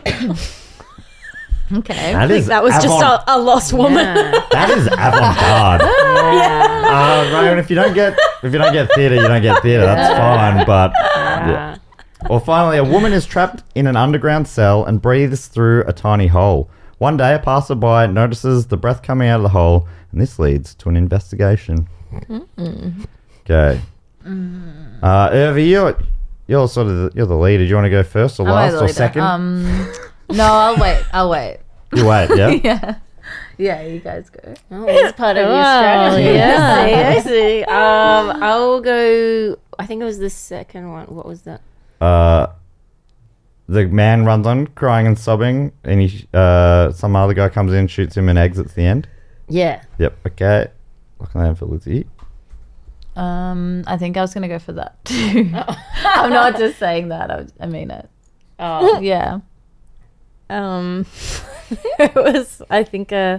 [SPEAKER 4] Okay.
[SPEAKER 1] That is
[SPEAKER 5] That was just
[SPEAKER 1] avant-
[SPEAKER 5] a, a lost woman.
[SPEAKER 1] that is avant-garde. Uh, Ryan, if you don't get if you don't get theatre, you don't get theatre. That's fine. But yeah. Or finally, a woman is trapped in an underground cell and breathes through a tiny hole. One day, a passerby notices the breath coming out of the hole, and this leads to an investigation. Okay. Uh, Irvi, you're you're sort of the, you're the leader. Do you want to go first or
[SPEAKER 4] Am I
[SPEAKER 1] last
[SPEAKER 4] the
[SPEAKER 1] or
[SPEAKER 4] leader?
[SPEAKER 1] second?
[SPEAKER 4] Um, no, I'll wait. I'll wait.
[SPEAKER 1] You wait. Yeah.
[SPEAKER 4] Yeah. Yeah, you guys go.
[SPEAKER 3] Oh, it's part of your
[SPEAKER 5] Oh,
[SPEAKER 3] strategy.
[SPEAKER 5] yeah.
[SPEAKER 3] I see. Um, I'll go. I think it was the second one. What was that?
[SPEAKER 1] Uh, the man runs on crying and sobbing, and he, uh, some other guy comes in, shoots him, and exits the end.
[SPEAKER 3] Yeah.
[SPEAKER 1] Yep. Okay. Looking at for Lizzie.
[SPEAKER 4] Um, I think I was gonna go for that too. I'm not just saying that. I, I mean it.
[SPEAKER 3] Oh.
[SPEAKER 4] Yeah.
[SPEAKER 5] Um, it was, I think, a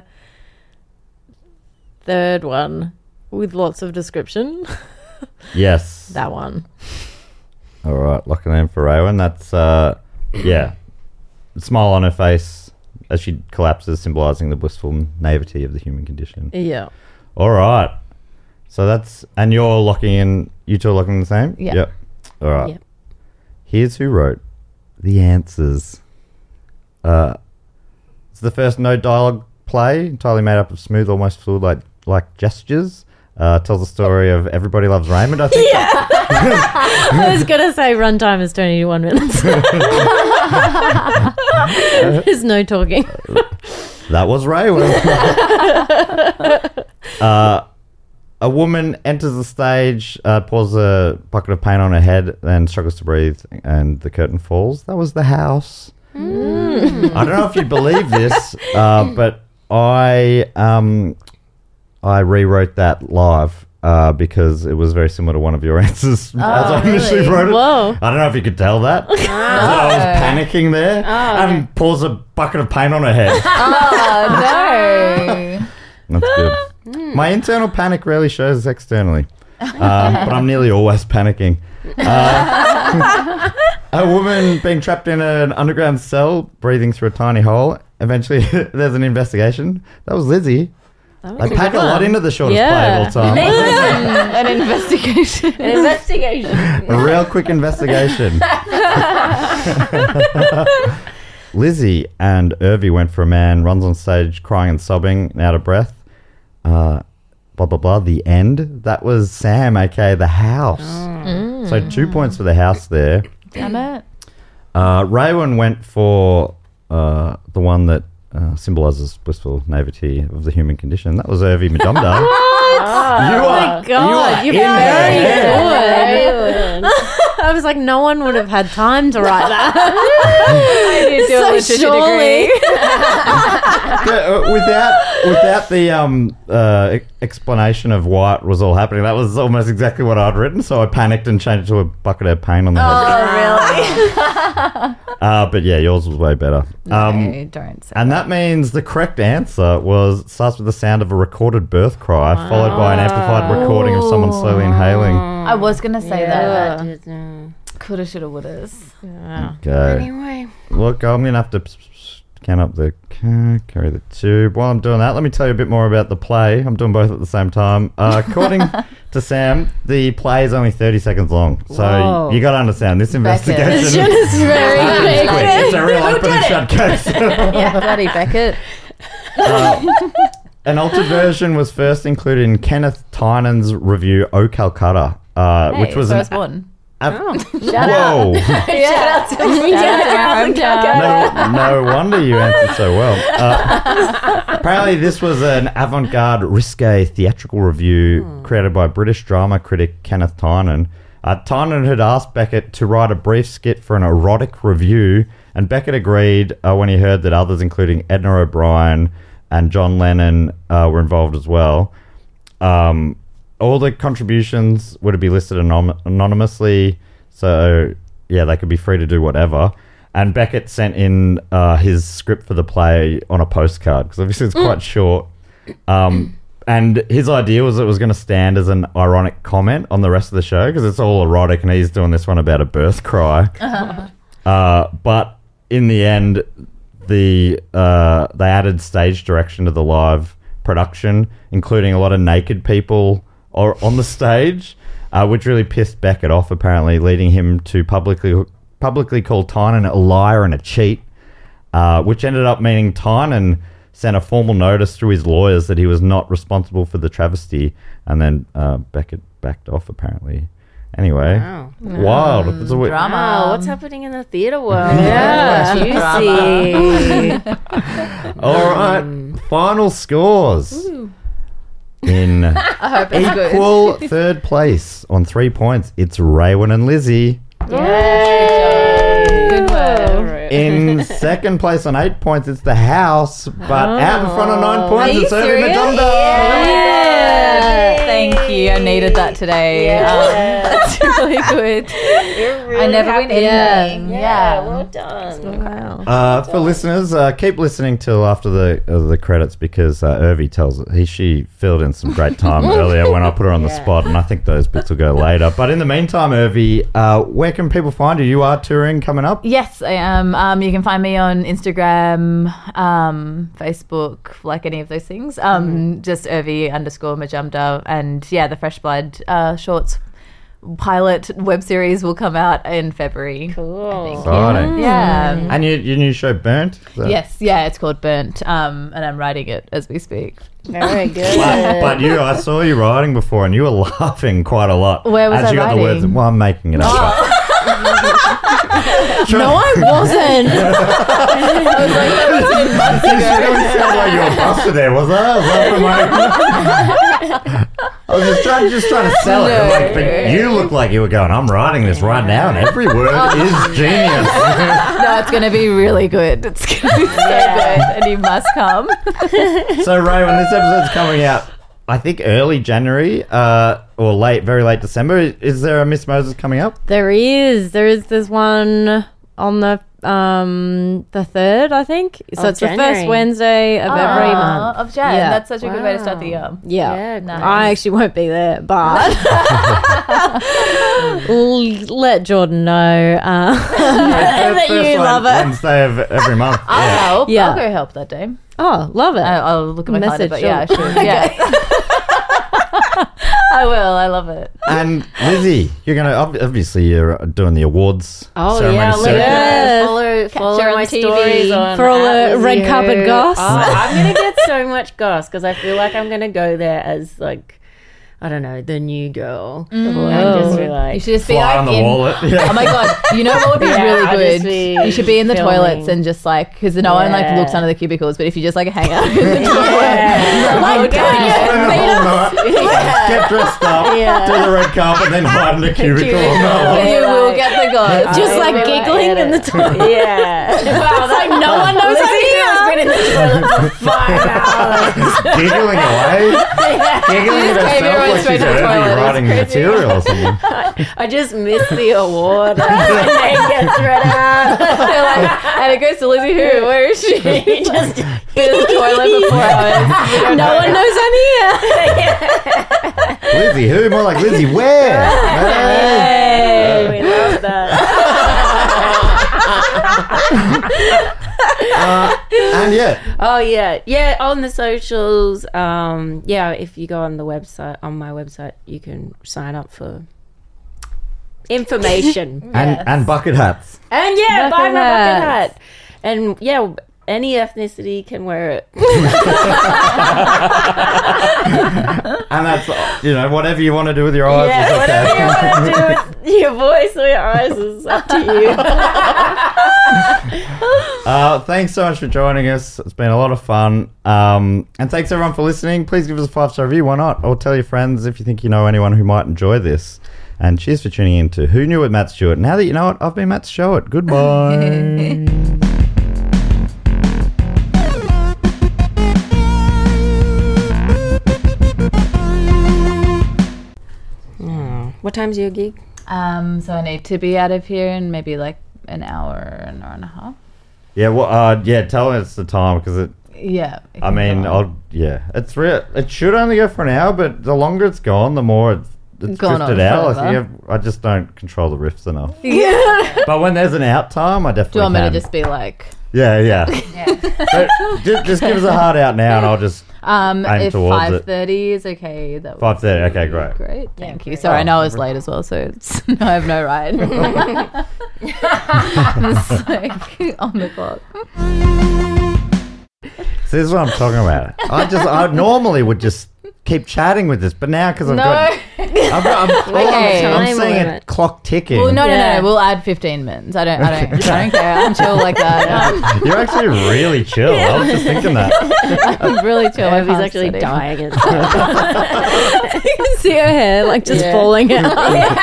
[SPEAKER 5] third one with lots of description.
[SPEAKER 1] Yes.
[SPEAKER 5] That one.
[SPEAKER 1] All right. Looking in for Rowan. That's uh, yeah. Smile on her face as she collapses, symbolizing the blissful naivety of the human condition.
[SPEAKER 5] Yeah.
[SPEAKER 1] All right. So that's and you're locking in. You two are locking in the same.
[SPEAKER 4] Yeah.
[SPEAKER 1] Yep. All right.
[SPEAKER 5] Yep.
[SPEAKER 1] Here's who wrote the answers. Uh, it's the first no dialogue play, entirely made up of smooth, almost fluid like like gestures. Uh, tells the story of Everybody Loves Raymond. I think.
[SPEAKER 5] I was going to say runtime is twenty-one minutes. There's no talking.
[SPEAKER 1] That was Raywin. uh, a woman enters the stage, uh, pours a bucket of paint on her head, then struggles to breathe, and the curtain falls. That was The House.
[SPEAKER 5] Mm.
[SPEAKER 1] I don't know if you believe this, uh, but I um, I rewrote that live uh, because it was very similar to one of your answers as I initially
[SPEAKER 4] really?
[SPEAKER 1] wrote it.
[SPEAKER 5] Whoa.
[SPEAKER 1] I don't know if you could tell that. So I was panicking there and pours a bucket of paint on her head.
[SPEAKER 4] Oh no.
[SPEAKER 1] That's good. My internal panic rarely shows externally, um, but I'm nearly always panicking. Uh, a woman being trapped in an underground cell, breathing through a tiny hole. Eventually, there's an investigation. That was Lizzie. I pack a lot into the shortest
[SPEAKER 5] Yeah.
[SPEAKER 1] play of all time.
[SPEAKER 4] An investigation.
[SPEAKER 3] An investigation.
[SPEAKER 1] A real quick investigation. Lizzie and Irvi went for a man, runs on stage crying and sobbing and out of breath. Uh, blah, blah, blah. The end. That was Sam, aka The House. So two points for The House there.
[SPEAKER 4] Damn it.
[SPEAKER 1] Uh, Raywin went for uh, the one that uh, symbolises blissful naivety of the human condition. That was Irvi Madumda. You
[SPEAKER 5] Oh my God,
[SPEAKER 1] you
[SPEAKER 5] you're
[SPEAKER 1] are in
[SPEAKER 5] very
[SPEAKER 1] there.
[SPEAKER 5] good. I was like, no one would have had time to write that.
[SPEAKER 4] I did do a literature
[SPEAKER 5] surely.
[SPEAKER 4] degree.
[SPEAKER 1] Yeah, uh, without without the um uh, e- explanation of why it was all happening, that was almost exactly what I'd written. So I panicked and changed it to a bucket of paint on the head.
[SPEAKER 4] Oh really?
[SPEAKER 1] Uh, but yeah, yours was way better. Um,
[SPEAKER 4] no, don't say
[SPEAKER 1] and that means the correct answer was starts with the sound of a recorded birth cry, followed by an amplified recording of someone slowly inhaling.
[SPEAKER 4] I was gonna say
[SPEAKER 3] Yeah.
[SPEAKER 4] that. Coulda, shoulda, wouldas.
[SPEAKER 1] Okay.
[SPEAKER 3] Anyway.
[SPEAKER 1] Look, I'm gonna have to p- p- count up the ca- carry the tube. While I'm doing that, let me tell you a bit more about the play. I'm doing both at the same time. Uh, according to Sam, the play is only thirty seconds long, so
[SPEAKER 5] Whoa.
[SPEAKER 1] you got to understand this investigation.
[SPEAKER 5] It's very
[SPEAKER 1] It's quick. It's a real open and shut case.
[SPEAKER 4] Yeah, bloody Beckett.
[SPEAKER 1] Uh, an altered version was first included in Kenneth Tynan's review "O Calcutta," uh,
[SPEAKER 4] Hey,
[SPEAKER 1] which was
[SPEAKER 4] first
[SPEAKER 1] an,
[SPEAKER 4] one.
[SPEAKER 1] Av-
[SPEAKER 5] Shout
[SPEAKER 1] Whoa.
[SPEAKER 4] Yeah. Shout out to, shout out to my hometown.
[SPEAKER 1] No, no wonder you answered so well. Uh, apparently, this was an avant-garde, risque theatrical review created by British drama critic Kenneth Tynan. Uh, Tynan had asked Beckett to write a brief skit for an erotic review, and Beckett agreed uh, when he heard that others, including Edna O'Brien and John Lennon, uh, were involved as well. Um, all the contributions were to be listed anon- anonymously, so yeah, they could be free to do whatever. And Beckett sent in uh, his script for the play on a postcard, because obviously it's quite short. Um, and his idea was it was going to stand as an ironic comment on the rest of the show, because it's all erotic, and he's doing this one about a birth cry. Uh-huh. Uh, but in the end, the uh, they added stage direction to the live production, including a lot of naked people or on the stage, uh, which really pissed Beckett off, apparently, leading him to publicly publicly call Tynan a liar and a cheat, uh, which ended up meaning Tynan sent a formal notice through his lawyers that he was not responsible for the travesty, and then uh, Beckett backed off, apparently. Anyway,
[SPEAKER 3] Wow.
[SPEAKER 1] wild. It's a wi-
[SPEAKER 4] Drama.
[SPEAKER 3] Wow, what's happening in the theatre world?
[SPEAKER 5] Yeah.
[SPEAKER 3] Juicy.
[SPEAKER 1] All right, final scores. In
[SPEAKER 4] I hope it's good.
[SPEAKER 1] equal third place on three points, it's Raywin and Lizzie.
[SPEAKER 4] Yay. Good work.
[SPEAKER 1] In second place on eight points, it's the House, but out in front of nine points,
[SPEAKER 4] Are you
[SPEAKER 1] it's Irving
[SPEAKER 4] serious?
[SPEAKER 1] Majumdar.
[SPEAKER 4] Yeah. Thank you. I needed that today. Um, that's really good.
[SPEAKER 3] Really
[SPEAKER 4] I never win
[SPEAKER 3] happy.
[SPEAKER 4] anything.
[SPEAKER 3] Yeah,
[SPEAKER 4] Yeah.
[SPEAKER 3] well done.
[SPEAKER 5] Wow.
[SPEAKER 1] Uh, for listeners, uh, keep listening till after the uh, the credits, because uh, Irvi tells it. He she filled in some great time earlier when I put her on the
[SPEAKER 3] Yeah.
[SPEAKER 1] spot, and I think those bits will go later. But in the meantime, Irvi, uh, where can people find you? You are touring coming up.
[SPEAKER 4] Yes, I am. Um, you can find me on Instagram, um, Facebook, like any of those things. Um, Just Irvi underscore Majumdar. And yeah, the Fresh Blood uh, Shorts pilot web series will come out in February.
[SPEAKER 3] Cool.
[SPEAKER 1] Exciting.
[SPEAKER 4] Yeah.
[SPEAKER 1] And your, your new show, Burnt? Is that-
[SPEAKER 4] Yes, yeah, it's called Burnt, um, and I'm writing it as we speak.
[SPEAKER 3] Very good.
[SPEAKER 1] But, but you, I saw you writing before, and you were laughing quite a lot.
[SPEAKER 4] Where was
[SPEAKER 1] as
[SPEAKER 4] I
[SPEAKER 1] you got the words.
[SPEAKER 4] writing?
[SPEAKER 1] Well, I'm making it up.
[SPEAKER 5] No, I wasn't.
[SPEAKER 4] I was like, that was been months
[SPEAKER 1] You
[SPEAKER 4] ago.
[SPEAKER 1] really sound like you were busted there, was I? Was that from my... I was just trying, just trying to sell it. I'm like, but you look like you were going, I'm writing this right now, and every word is genius.
[SPEAKER 4] No, it's going to be really good. It's going to be so good, and you must come.
[SPEAKER 1] So, Ray, when this episode's coming out, I think early January uh, or late, very late December, is there a Miss Moses coming up?
[SPEAKER 5] There is. There is. There's one on the um the third, I think. So
[SPEAKER 3] Of
[SPEAKER 5] it's the
[SPEAKER 3] January.
[SPEAKER 5] first Wednesday of every
[SPEAKER 4] Aw,
[SPEAKER 5] month.
[SPEAKER 4] Of Jan.
[SPEAKER 5] Yeah.
[SPEAKER 4] That's such a good way to start the year.
[SPEAKER 5] Yeah.
[SPEAKER 3] Yeah, nice.
[SPEAKER 5] I actually won't be there, but L- let Jordan know uh, that
[SPEAKER 1] First
[SPEAKER 5] you
[SPEAKER 1] one,
[SPEAKER 5] love it.
[SPEAKER 1] Wednesday of every month.
[SPEAKER 4] I'll
[SPEAKER 1] Yeah.
[SPEAKER 4] help.
[SPEAKER 5] Yeah.
[SPEAKER 4] I'll go help that day.
[SPEAKER 5] Oh, love it.
[SPEAKER 4] I- I'll look at my calendar,
[SPEAKER 5] Message
[SPEAKER 4] but yeah, I
[SPEAKER 5] Jordan.
[SPEAKER 4] should. Yeah. I will. I love it.
[SPEAKER 1] And Lizzie, you're going to, obviously, you're doing the awards
[SPEAKER 3] Oh,
[SPEAKER 1] ceremony
[SPEAKER 3] yeah, look
[SPEAKER 1] circuit.
[SPEAKER 5] Yeah.
[SPEAKER 3] Follow, follow
[SPEAKER 4] her on
[SPEAKER 3] my
[SPEAKER 4] T V.
[SPEAKER 3] stories on
[SPEAKER 5] For all
[SPEAKER 3] at
[SPEAKER 5] the red
[SPEAKER 3] Lizzie
[SPEAKER 5] carpet
[SPEAKER 3] Who.
[SPEAKER 5] goss.
[SPEAKER 3] Oh, I'm going to get so much goss because I feel like I'm going to go there as, like, I don't know, the new girl. And just be
[SPEAKER 4] You
[SPEAKER 3] like,
[SPEAKER 4] should just be
[SPEAKER 1] Fly
[SPEAKER 4] like
[SPEAKER 1] on the
[SPEAKER 4] in.
[SPEAKER 1] wallet. Yeah.
[SPEAKER 4] Oh my god! You know what would be
[SPEAKER 3] Yeah,
[SPEAKER 4] really
[SPEAKER 3] I'll
[SPEAKER 4] good?
[SPEAKER 3] just be
[SPEAKER 4] You should be in the
[SPEAKER 3] filming.
[SPEAKER 4] toilets and just like, because no one like
[SPEAKER 3] Yeah.
[SPEAKER 4] looks under the cubicles, but if you just like hang out in the toilet,
[SPEAKER 3] Yeah.
[SPEAKER 4] like
[SPEAKER 3] Okay.
[SPEAKER 4] doing your
[SPEAKER 1] Spend the
[SPEAKER 4] feet
[SPEAKER 1] whole
[SPEAKER 4] up,
[SPEAKER 1] night, get dressed up,
[SPEAKER 3] Yeah.
[SPEAKER 1] do the red carpet, then hide in the cubicle.
[SPEAKER 4] and you will get the gods.
[SPEAKER 5] Just
[SPEAKER 3] I
[SPEAKER 5] like
[SPEAKER 3] will
[SPEAKER 5] giggling
[SPEAKER 3] edit.
[SPEAKER 5] in the toilet.
[SPEAKER 3] Yeah.
[SPEAKER 5] Wow, it's like no one knows I'm
[SPEAKER 3] Lizzie
[SPEAKER 5] here.
[SPEAKER 3] has been in the toilet for five hours.
[SPEAKER 1] Giggling away, giggling at
[SPEAKER 4] just came here
[SPEAKER 1] herself
[SPEAKER 4] and
[SPEAKER 1] like
[SPEAKER 4] straight
[SPEAKER 1] she's
[SPEAKER 4] to the
[SPEAKER 1] Irving
[SPEAKER 4] toilet. It's
[SPEAKER 1] writing material or something.
[SPEAKER 3] I just missed the award. And then gets read out.
[SPEAKER 4] They're like, and it goes to Lizzie who? Where is she? just been in the toilet for four hours. We don't
[SPEAKER 5] No
[SPEAKER 4] know.
[SPEAKER 5] one knows I'm here.
[SPEAKER 1] Lizzie who? More like Lizzie where? Hey.
[SPEAKER 3] Hey, we love that.
[SPEAKER 1] Uh, and yeah,
[SPEAKER 3] Oh yeah, yeah. On the socials, um, yeah. If you go on the website, on my website, you can sign up for information.
[SPEAKER 1] and and bucket hats.
[SPEAKER 3] And yeah, buy
[SPEAKER 5] Bucket
[SPEAKER 3] my bucket
[SPEAKER 5] hats.
[SPEAKER 3] hat. And yeah, any ethnicity can wear it.
[SPEAKER 1] And that's, you know, whatever you want to do with your eyes
[SPEAKER 3] Yeah,
[SPEAKER 1] is
[SPEAKER 3] whatever
[SPEAKER 1] okay.
[SPEAKER 3] you want to do with your voice or your eyes is up to you.
[SPEAKER 1] Uh, thanks so much for joining us. It's been a lot of fun. Um, and thanks everyone for listening. Please give us a five-star review. Why not? Or tell your friends if you think you know anyone who might enjoy this. And cheers for tuning in to Who Knew with Matt Stewart. Now that you know it, I've been Matt Stewart. Goodbye.
[SPEAKER 3] What time's your gig?
[SPEAKER 4] Um, so I need to be out of here in maybe like an hour, an hour and a half.
[SPEAKER 1] Yeah, well, uh, yeah, tell us the time because it.
[SPEAKER 4] Yeah. it
[SPEAKER 1] I
[SPEAKER 4] can
[SPEAKER 1] mean,
[SPEAKER 4] go on.
[SPEAKER 1] I'll yeah, it's real. It should only go for an hour, but the longer it's gone, the more it's, it's
[SPEAKER 4] Gone
[SPEAKER 1] drifted
[SPEAKER 4] on
[SPEAKER 1] out. Like,
[SPEAKER 4] forever.
[SPEAKER 1] you have- I just don't control the riffs enough.
[SPEAKER 4] Yeah.
[SPEAKER 1] But when there's an out time, I
[SPEAKER 4] Do you
[SPEAKER 1] definitely
[SPEAKER 4] want me
[SPEAKER 1] can.
[SPEAKER 4] to just be like,
[SPEAKER 1] Yeah, yeah. But just, just give us a hard out now, and I'll just
[SPEAKER 4] um,
[SPEAKER 1] aim
[SPEAKER 4] if
[SPEAKER 1] towards
[SPEAKER 4] five
[SPEAKER 1] it.
[SPEAKER 4] thirty is okay, that would
[SPEAKER 1] Five thirty. Okay, great.
[SPEAKER 4] be great. Thank you. Sorry, I know I was late as well, so it's, I have no right. It's like on the clock.
[SPEAKER 1] So this is what I'm talking about. I just, I normally would just keep chatting with this, but now because I've
[SPEAKER 4] No.
[SPEAKER 1] got, I've got, I'm, all
[SPEAKER 4] Okay.
[SPEAKER 1] I'm, I'm
[SPEAKER 3] Time
[SPEAKER 1] seeing a
[SPEAKER 3] limit.
[SPEAKER 1] clock ticking.
[SPEAKER 4] Well, no, no,
[SPEAKER 5] Yeah.
[SPEAKER 4] no. We'll add fifteen minutes. I don't, I don't, I don't care. I'm chill like that.
[SPEAKER 1] You're actually really chill. I was just thinking that.
[SPEAKER 4] I'm really chill. I
[SPEAKER 3] He's
[SPEAKER 4] can't
[SPEAKER 3] actually
[SPEAKER 4] study.
[SPEAKER 3] dying inside.
[SPEAKER 5] You can see her hair like just
[SPEAKER 3] Yeah.
[SPEAKER 5] falling out.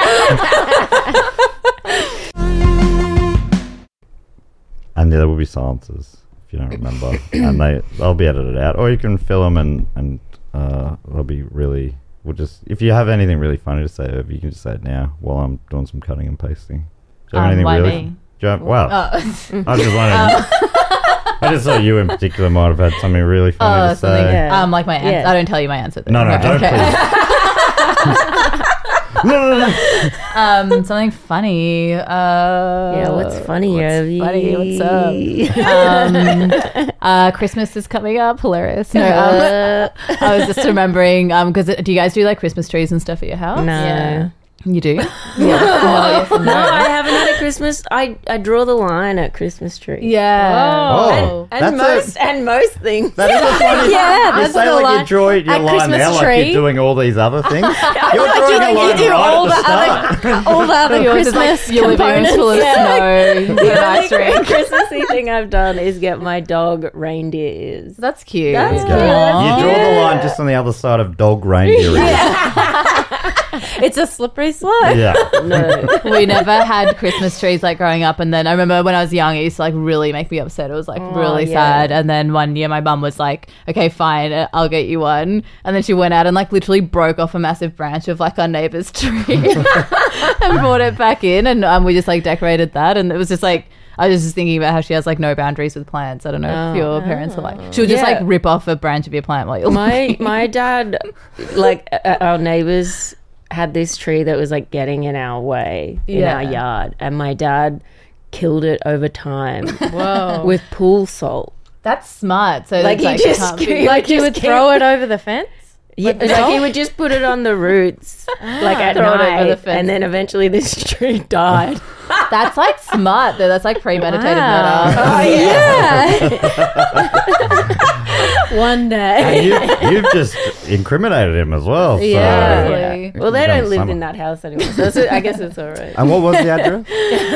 [SPEAKER 1] And there will be silences if you don't remember, and they they'll be edited out, or you can fill them and and uh, they'll be really. We'll just if you have anything really funny to say, you can just say it now while I'm doing some cutting and pasting. Do you have
[SPEAKER 4] Um,
[SPEAKER 1] anything
[SPEAKER 4] why
[SPEAKER 1] really?
[SPEAKER 4] me?
[SPEAKER 1] Do you have, wow,
[SPEAKER 4] Oh.
[SPEAKER 1] I was just wondering. I just thought you in particular might have had something really funny
[SPEAKER 4] Oh,
[SPEAKER 1] to
[SPEAKER 4] something.
[SPEAKER 1] say.
[SPEAKER 3] Yeah.
[SPEAKER 4] Um, like my answer.
[SPEAKER 3] Yeah.
[SPEAKER 4] I don't tell you my answer. Though.
[SPEAKER 1] No, no, don't
[SPEAKER 4] Okay.
[SPEAKER 1] please. No, no, no.
[SPEAKER 4] Um, something funny. Uh,
[SPEAKER 3] Yeah, what's funny,
[SPEAKER 4] What's
[SPEAKER 3] Ovi?
[SPEAKER 4] funny? What's up? um, uh, Christmas is coming up. Hilarious. No, um, I was just remembering. Um, because do you guys do like Christmas trees and stuff at your house?
[SPEAKER 3] No.
[SPEAKER 4] Yeah. You do?
[SPEAKER 3] No, I haven't had a Christmas. I, I draw the line at Christmas tree.
[SPEAKER 4] Yeah.
[SPEAKER 1] Oh,
[SPEAKER 3] And
[SPEAKER 1] that's
[SPEAKER 3] most and most things.
[SPEAKER 1] That is a funny.
[SPEAKER 5] Yeah,
[SPEAKER 1] You
[SPEAKER 5] that's
[SPEAKER 1] say
[SPEAKER 5] the
[SPEAKER 1] like
[SPEAKER 5] line.
[SPEAKER 1] you draw your
[SPEAKER 5] At
[SPEAKER 1] line
[SPEAKER 5] Christmas
[SPEAKER 1] now, like
[SPEAKER 5] tree.
[SPEAKER 1] you're doing all these other things. You're
[SPEAKER 5] like
[SPEAKER 1] drawing
[SPEAKER 5] you-
[SPEAKER 1] a
[SPEAKER 5] like
[SPEAKER 1] line
[SPEAKER 5] you do
[SPEAKER 1] right
[SPEAKER 5] all
[SPEAKER 1] at the
[SPEAKER 5] the
[SPEAKER 1] start.
[SPEAKER 5] All the other
[SPEAKER 4] Yours is
[SPEAKER 5] Christmas
[SPEAKER 4] like your living room's full of
[SPEAKER 5] components.
[SPEAKER 4] snow.
[SPEAKER 3] The
[SPEAKER 4] Put an ice
[SPEAKER 3] only
[SPEAKER 4] rink.
[SPEAKER 3] Christmassy thing I've done is get my dog reindeer ears.
[SPEAKER 4] That's cute.
[SPEAKER 3] That's
[SPEAKER 1] Okay.
[SPEAKER 3] cute.
[SPEAKER 1] You draw the line just on the other side of dog reindeer.
[SPEAKER 5] It's a slippery slope.
[SPEAKER 1] Yeah.
[SPEAKER 3] No.
[SPEAKER 4] We never had Christmas trees like growing up, and then I remember when I was young, it used to like really make me upset. It was like really
[SPEAKER 3] yeah.
[SPEAKER 4] sad. And then one year, my mum was like, "Okay, fine, uh, I'll get you one." And then she went out and like literally broke off a massive branch of like our neighbor's tree and brought it back in, and um, we just like decorated that, and it was just like. I was just thinking about how she has like no boundaries with plants. I don't know if your parents are like. She would just
[SPEAKER 3] Yeah.
[SPEAKER 4] like rip off a branch of your plant while you're
[SPEAKER 3] my my dad, like uh, our neighbors had this tree that was like getting in our way in
[SPEAKER 4] Yeah.
[SPEAKER 3] our yard, and my dad killed it over time
[SPEAKER 4] Whoa.
[SPEAKER 3] with pool salt.
[SPEAKER 4] That's smart. So
[SPEAKER 3] Like,
[SPEAKER 4] like,
[SPEAKER 3] he
[SPEAKER 4] like,
[SPEAKER 3] just
[SPEAKER 4] can't be-
[SPEAKER 3] keep-
[SPEAKER 5] Like you
[SPEAKER 3] Just
[SPEAKER 5] would
[SPEAKER 3] keep-
[SPEAKER 5] throw it over the fence?
[SPEAKER 3] Yeah, like he would just put it on the roots, like at
[SPEAKER 4] Throw it over
[SPEAKER 3] night,
[SPEAKER 4] the fence.
[SPEAKER 3] and then eventually this tree died.
[SPEAKER 4] That's like smart though. That's like premeditated
[SPEAKER 5] Wow.
[SPEAKER 4] murder.
[SPEAKER 3] Oh
[SPEAKER 5] Yeah. One day.
[SPEAKER 1] And you, you've just incriminated him as well. So.
[SPEAKER 5] Yeah.
[SPEAKER 4] Really?
[SPEAKER 3] Well, they
[SPEAKER 1] You've done
[SPEAKER 3] don't live
[SPEAKER 1] summer.
[SPEAKER 3] in that house anymore, so it's, I guess it's all right.
[SPEAKER 1] And what was the address?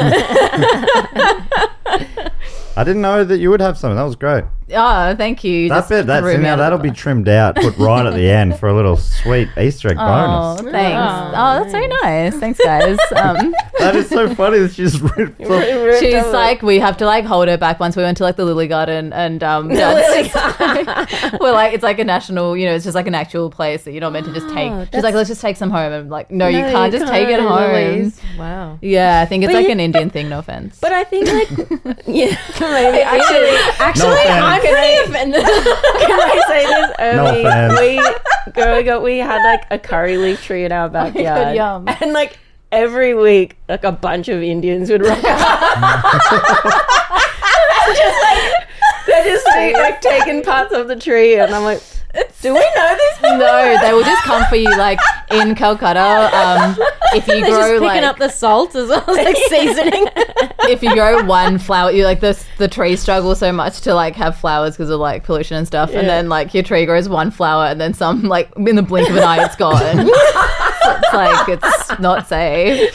[SPEAKER 1] I didn't know that you would have something. That was great.
[SPEAKER 4] Oh, thank you.
[SPEAKER 1] That
[SPEAKER 4] Just
[SPEAKER 1] bit, that's
[SPEAKER 4] threw me
[SPEAKER 1] now
[SPEAKER 4] out of
[SPEAKER 1] that'll
[SPEAKER 4] the-
[SPEAKER 1] be trimmed out, put right at the end for a little sweet Easter egg
[SPEAKER 4] Oh,
[SPEAKER 1] bonus.
[SPEAKER 4] thanks. Oh, that's so nice. Thanks, guys. Um,
[SPEAKER 1] That is so funny that she's ripped off.
[SPEAKER 4] she's like, we have to like hold her back. Once we went to like the Lily Garden, and um, Dad's just like, we're like, it's like a national, you know, it's just like an actual place that you're not meant to just take. She's like, let's just take some home. And I'm like, no, you
[SPEAKER 3] No,
[SPEAKER 4] can't
[SPEAKER 3] you
[SPEAKER 4] just take it
[SPEAKER 3] can't,
[SPEAKER 4] home.
[SPEAKER 3] Lily's.
[SPEAKER 5] Wow.
[SPEAKER 4] Yeah, I think it's
[SPEAKER 3] But
[SPEAKER 4] like
[SPEAKER 3] you-
[SPEAKER 4] an Indian thing. No offense.
[SPEAKER 3] But I think like, yeah, maybe actually,
[SPEAKER 5] Actually,
[SPEAKER 1] offense.
[SPEAKER 5] I'm pretty offended.
[SPEAKER 3] can I say this?
[SPEAKER 1] No
[SPEAKER 3] Omi,
[SPEAKER 1] offense.
[SPEAKER 3] we growing up, we had like a curry leaf tree in our backyard,
[SPEAKER 4] yum.
[SPEAKER 3] and like every week, like a bunch of Indians would rock up. just like they're just like, like taking parts of the tree, and I'm like, do we know this?
[SPEAKER 4] No, they will just come for you like in Calcutta, um, if you
[SPEAKER 5] They're
[SPEAKER 4] grow
[SPEAKER 5] just picking
[SPEAKER 4] like
[SPEAKER 5] up the salt as well as like seasoning.
[SPEAKER 4] if you grow one flower, you like the the trees struggle so much to like have flowers because of like pollution and stuff, and then like your tree grows one flower, and then some like in the blink of an eye it's gone. So it's like it's not safe.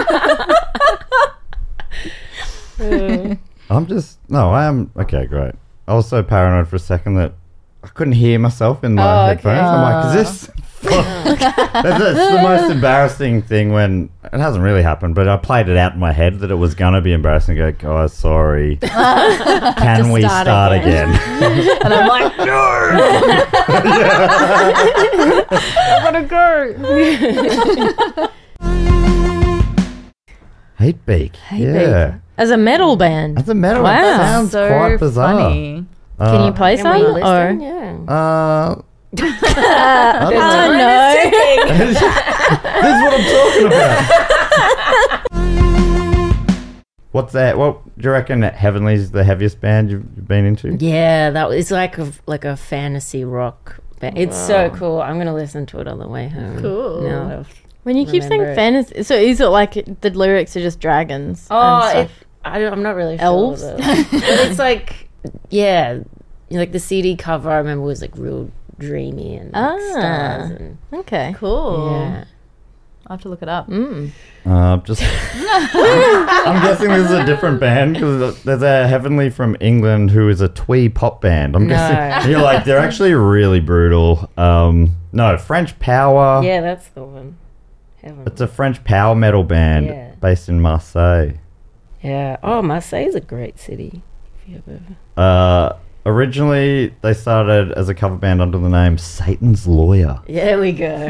[SPEAKER 1] I'm just no, I am okay. Great. I was so paranoid for a second that I couldn't hear myself in my
[SPEAKER 3] Oh,
[SPEAKER 1] headphones.
[SPEAKER 3] okay.
[SPEAKER 1] I'm like, is this? that's, that's the most embarrassing thing when it hasn't really happened, but I played it out in my head that it was gonna be embarrassing. Go, guys, sorry. Can we
[SPEAKER 3] start
[SPEAKER 1] start again?
[SPEAKER 4] And I'm like, no, I want to go.
[SPEAKER 1] Hate Beak. yeah.
[SPEAKER 5] As a metal band.
[SPEAKER 1] That's a metal.
[SPEAKER 5] Wow.
[SPEAKER 1] That sounds
[SPEAKER 4] so
[SPEAKER 1] quite bizarre.
[SPEAKER 4] funny.
[SPEAKER 1] Uh,
[SPEAKER 5] Can you play
[SPEAKER 3] Can
[SPEAKER 5] some?
[SPEAKER 3] we
[SPEAKER 5] Or
[SPEAKER 3] listen? Yeah.
[SPEAKER 1] Uh,
[SPEAKER 5] oh
[SPEAKER 1] I
[SPEAKER 5] no.
[SPEAKER 1] don't know. This is what I'm talking about. What's that? What do you reckon that Heavenly's the heaviest band you've been into?
[SPEAKER 3] Yeah, that was like a like a fantasy rock band. It's so cool. I'm gonna listen to it on the way home.
[SPEAKER 4] Cool.
[SPEAKER 3] Now that I've-
[SPEAKER 5] When you keep saying
[SPEAKER 3] Remember it.
[SPEAKER 5] fantasy, so is it like the lyrics are just dragons?
[SPEAKER 3] Oh,
[SPEAKER 5] and
[SPEAKER 3] it,
[SPEAKER 5] stuff?
[SPEAKER 3] I don't, I'm not really sure.
[SPEAKER 5] Elves?
[SPEAKER 3] though. But it's like, yeah, like the C D cover I remember was like real dreamy and like,
[SPEAKER 5] Ah.
[SPEAKER 3] stars and
[SPEAKER 5] Okay.
[SPEAKER 4] Cool.
[SPEAKER 3] yeah.
[SPEAKER 4] I'll have to look it up.
[SPEAKER 5] Mm.
[SPEAKER 1] Uh, just. I'm guessing this is a different band because there's a Heavenly from England who is a twee pop band. I'm
[SPEAKER 3] No.
[SPEAKER 1] guessing you're like they're actually really brutal. Um, no, French Power.
[SPEAKER 3] Yeah, that's the one. Heaven.
[SPEAKER 1] It's a French power metal band
[SPEAKER 3] Yeah.
[SPEAKER 1] based in Marseille.
[SPEAKER 3] Yeah. Oh, Marseille is a great city. If you ever.
[SPEAKER 1] Uh, originally, they started as a cover band under the name Satan's Lawyer.
[SPEAKER 3] Yeah, there we go.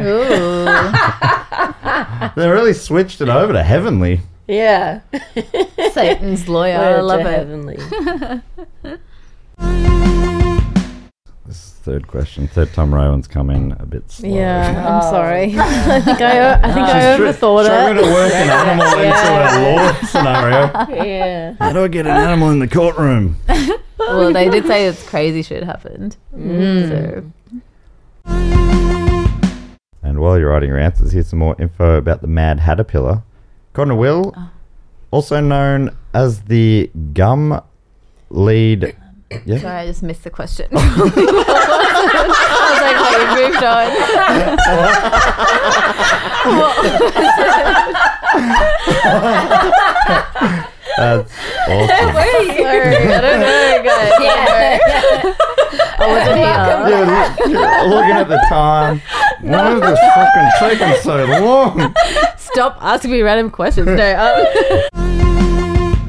[SPEAKER 4] Ooh.
[SPEAKER 1] They really switched it over to Heavenly.
[SPEAKER 3] Yeah.
[SPEAKER 4] Satan's lawyer. I
[SPEAKER 3] Word
[SPEAKER 4] love
[SPEAKER 3] to
[SPEAKER 4] it.
[SPEAKER 3] Heavenly.
[SPEAKER 1] This is the third question. Third time Rowan's come in a bit slow.
[SPEAKER 5] Yeah, I'm
[SPEAKER 3] Oh.
[SPEAKER 5] sorry. I think I, I think I
[SPEAKER 1] She's
[SPEAKER 5] overthought
[SPEAKER 1] trying
[SPEAKER 5] it.
[SPEAKER 1] to work an animal into a law scenario.
[SPEAKER 3] Yeah.
[SPEAKER 1] How do I get an animal in the courtroom?
[SPEAKER 4] Well, they did say it's crazy shit happened. So
[SPEAKER 1] And while you're writing your answers, here's some more info about the Mad Caterpillar. According to Will, also known as the gum lead. Yeah.
[SPEAKER 4] sorry, I just missed the question. I was like, oh, you moved on.
[SPEAKER 1] That's awesome.
[SPEAKER 4] Sorry, I don't know, guys. Yeah. I wasn't here.
[SPEAKER 1] Yeah, look- looking at the time. Why is this fucking taking so long?
[SPEAKER 4] Stop asking me random questions. No. Um,